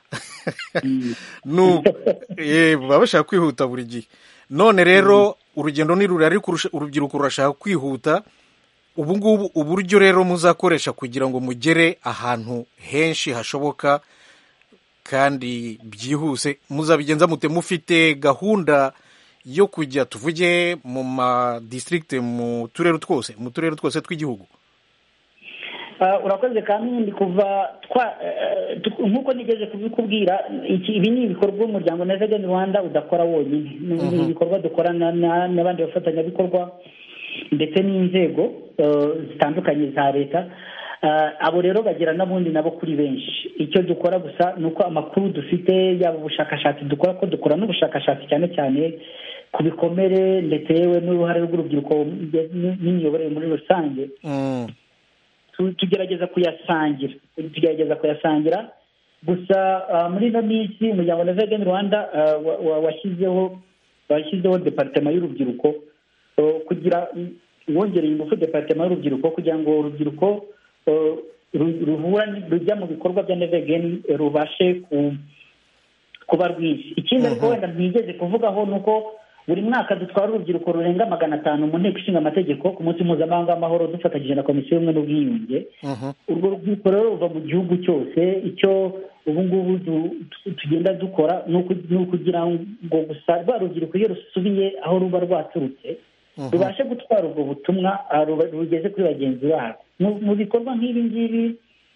No eh baba bashaka kwihuta buri gihe. None rero urugendo ni rurerure ariko urubyiruko rurashaka kwihuta. Ubu ngubu uburyo rero muzakoresha kugira ngo mugere ahantu henshi hashoboka kandi byihuse, muzabigenza mute? Mufite gahunda yo kujya tuvuge mu ma district mu turere twose mu turere twose tw'igihugu? Urakoze kandi kuva nk'uko nigeze kubikubwira, ibi ni ibikorwa umuryango Never Again Rwanda udakora wonyine. Ni ibikorwa dukorana n'abandi bafatanyabikorwa ndetse n'inzego zitandukanye za leta. Abo rero bagira n'abundi nabo kuri benshi. Icyo dukora gusa ni uko amakuru dufite, yaba ubushakashatsi dukora, ko dukora n'ubushakashatsi cyane cyane ku bikomere ndetse yewe n'uruhare rw'urubyiruko n'imiyoborere muri rusange. tugerageza kuyasangira tugerageza kuyasangira gusa muri ino minsi umuryango Never Again Rwanda washyizeho washyizeho departement y'urubyiruko kugira wongereye ingufu departement y'urubyiruko kugira ngo urubyiruko ruhura rujya mu bikorwa bya Never Again rubashe kuba rwinshi. Ikindi ariko wenda ntigeze kuvugaho nuko buri mwaka dutwara urubyiruko rurenga magana atanu mu nteko ishinga amategeko ku munsi mpuzamahanga w'amahoro dufatanyije na komisiyo y'ubumwe n'ubwiyunge. Urwo rubyiruko rero ruva mu gihugu cyose. Icyo ubu ngubu tugenda dukora ni ukugira ngo gusa rwa rubyiruko iyo rusubiye aho ruba rwaturutse rubashe gutwara ubwo butumwa rugeze kuri bagenzi babo. Mu bikorwa nk'ibi ngibi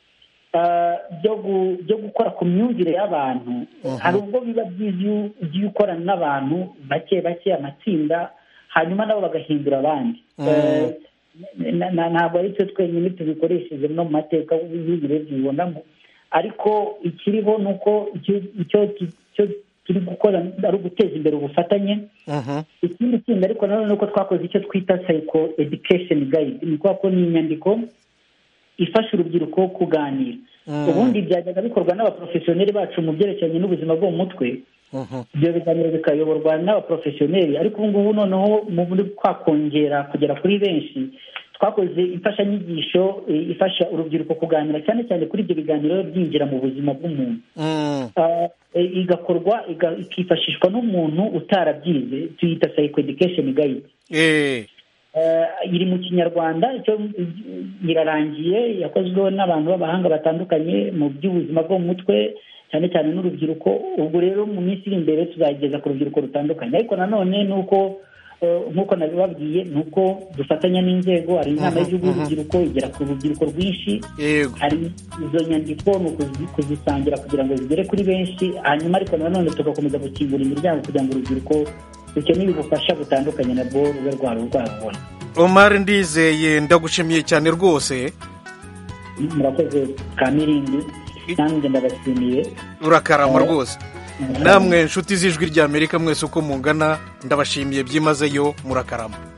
byo gukora ku myumvire y'abantu, hari ubwo biba byiza iyo ukorana n'abantu bake bake, amatsinda, hanyuma nabo bagahindura abandi. Ntabwo ari twe twenyine tubikoresheje no mu mateka y'ibiro byibonamo, ariko ikiriho ni uko icyo turi gukora ari uguteza imbere ubufatanye. Ikindi kindi ariko nanone ni uko twakoze icyo twita psycho education guide. Ni ko ni inyandiko ifasha urubyiruko kuganira. Ubundi byajyaga bikorwa n'abaprofesiyoneri bacu mu byerekeranye n'ubuzima bwo mu mutwe. Ibyo biganiro bikayoborwa n'abaprofesiyoneri, ariko ubu ngubu noneho muri kwakongera kugera kuri benshi twakoze imfashanyigisho ifasha urubyiruko kuganira cyane cyane kuri ibyo biganiro byinjira mu buzima bw'umuntu. Igakorwa ikifashishwa n'umuntu utarabyize, tuyita psycho education guide. Iri mu Kinyarwanda, icyo irarangiye, yakozweho n'abantu b'abahanga batandukanye mu by'ubuzima bwo mu mutwe cyane cyane n'urubyiruko. Ubwo rero mu minsi iri imbere tuzageza ku rubyiruko rutandukanye, ariko nanone ni uko nk'uko nabibabwiye ni uko dufatanya n'inzego. Hari inama y'igihugu y'urubyiruko igera ku rubyiruko rwinshi, hari izo nyandiko ni ukuzisangira kugira ngo zigere kuri benshi, hanyuma ariko nanone tugakomeza gukingura imiryango kugira ngo urubyiruko rukeneye ubufasha butandukanye nabwo rube rwarubona. Omar Ndizeye, ndagushimiye cyane rwose. Murakoze Kamirindi. nanjye ndabashimiye. urakarama rwose. namwe inshuti z'ijwi ry'Amerika mwese uko mungana ndabashimiye byimazeyo, murakarama.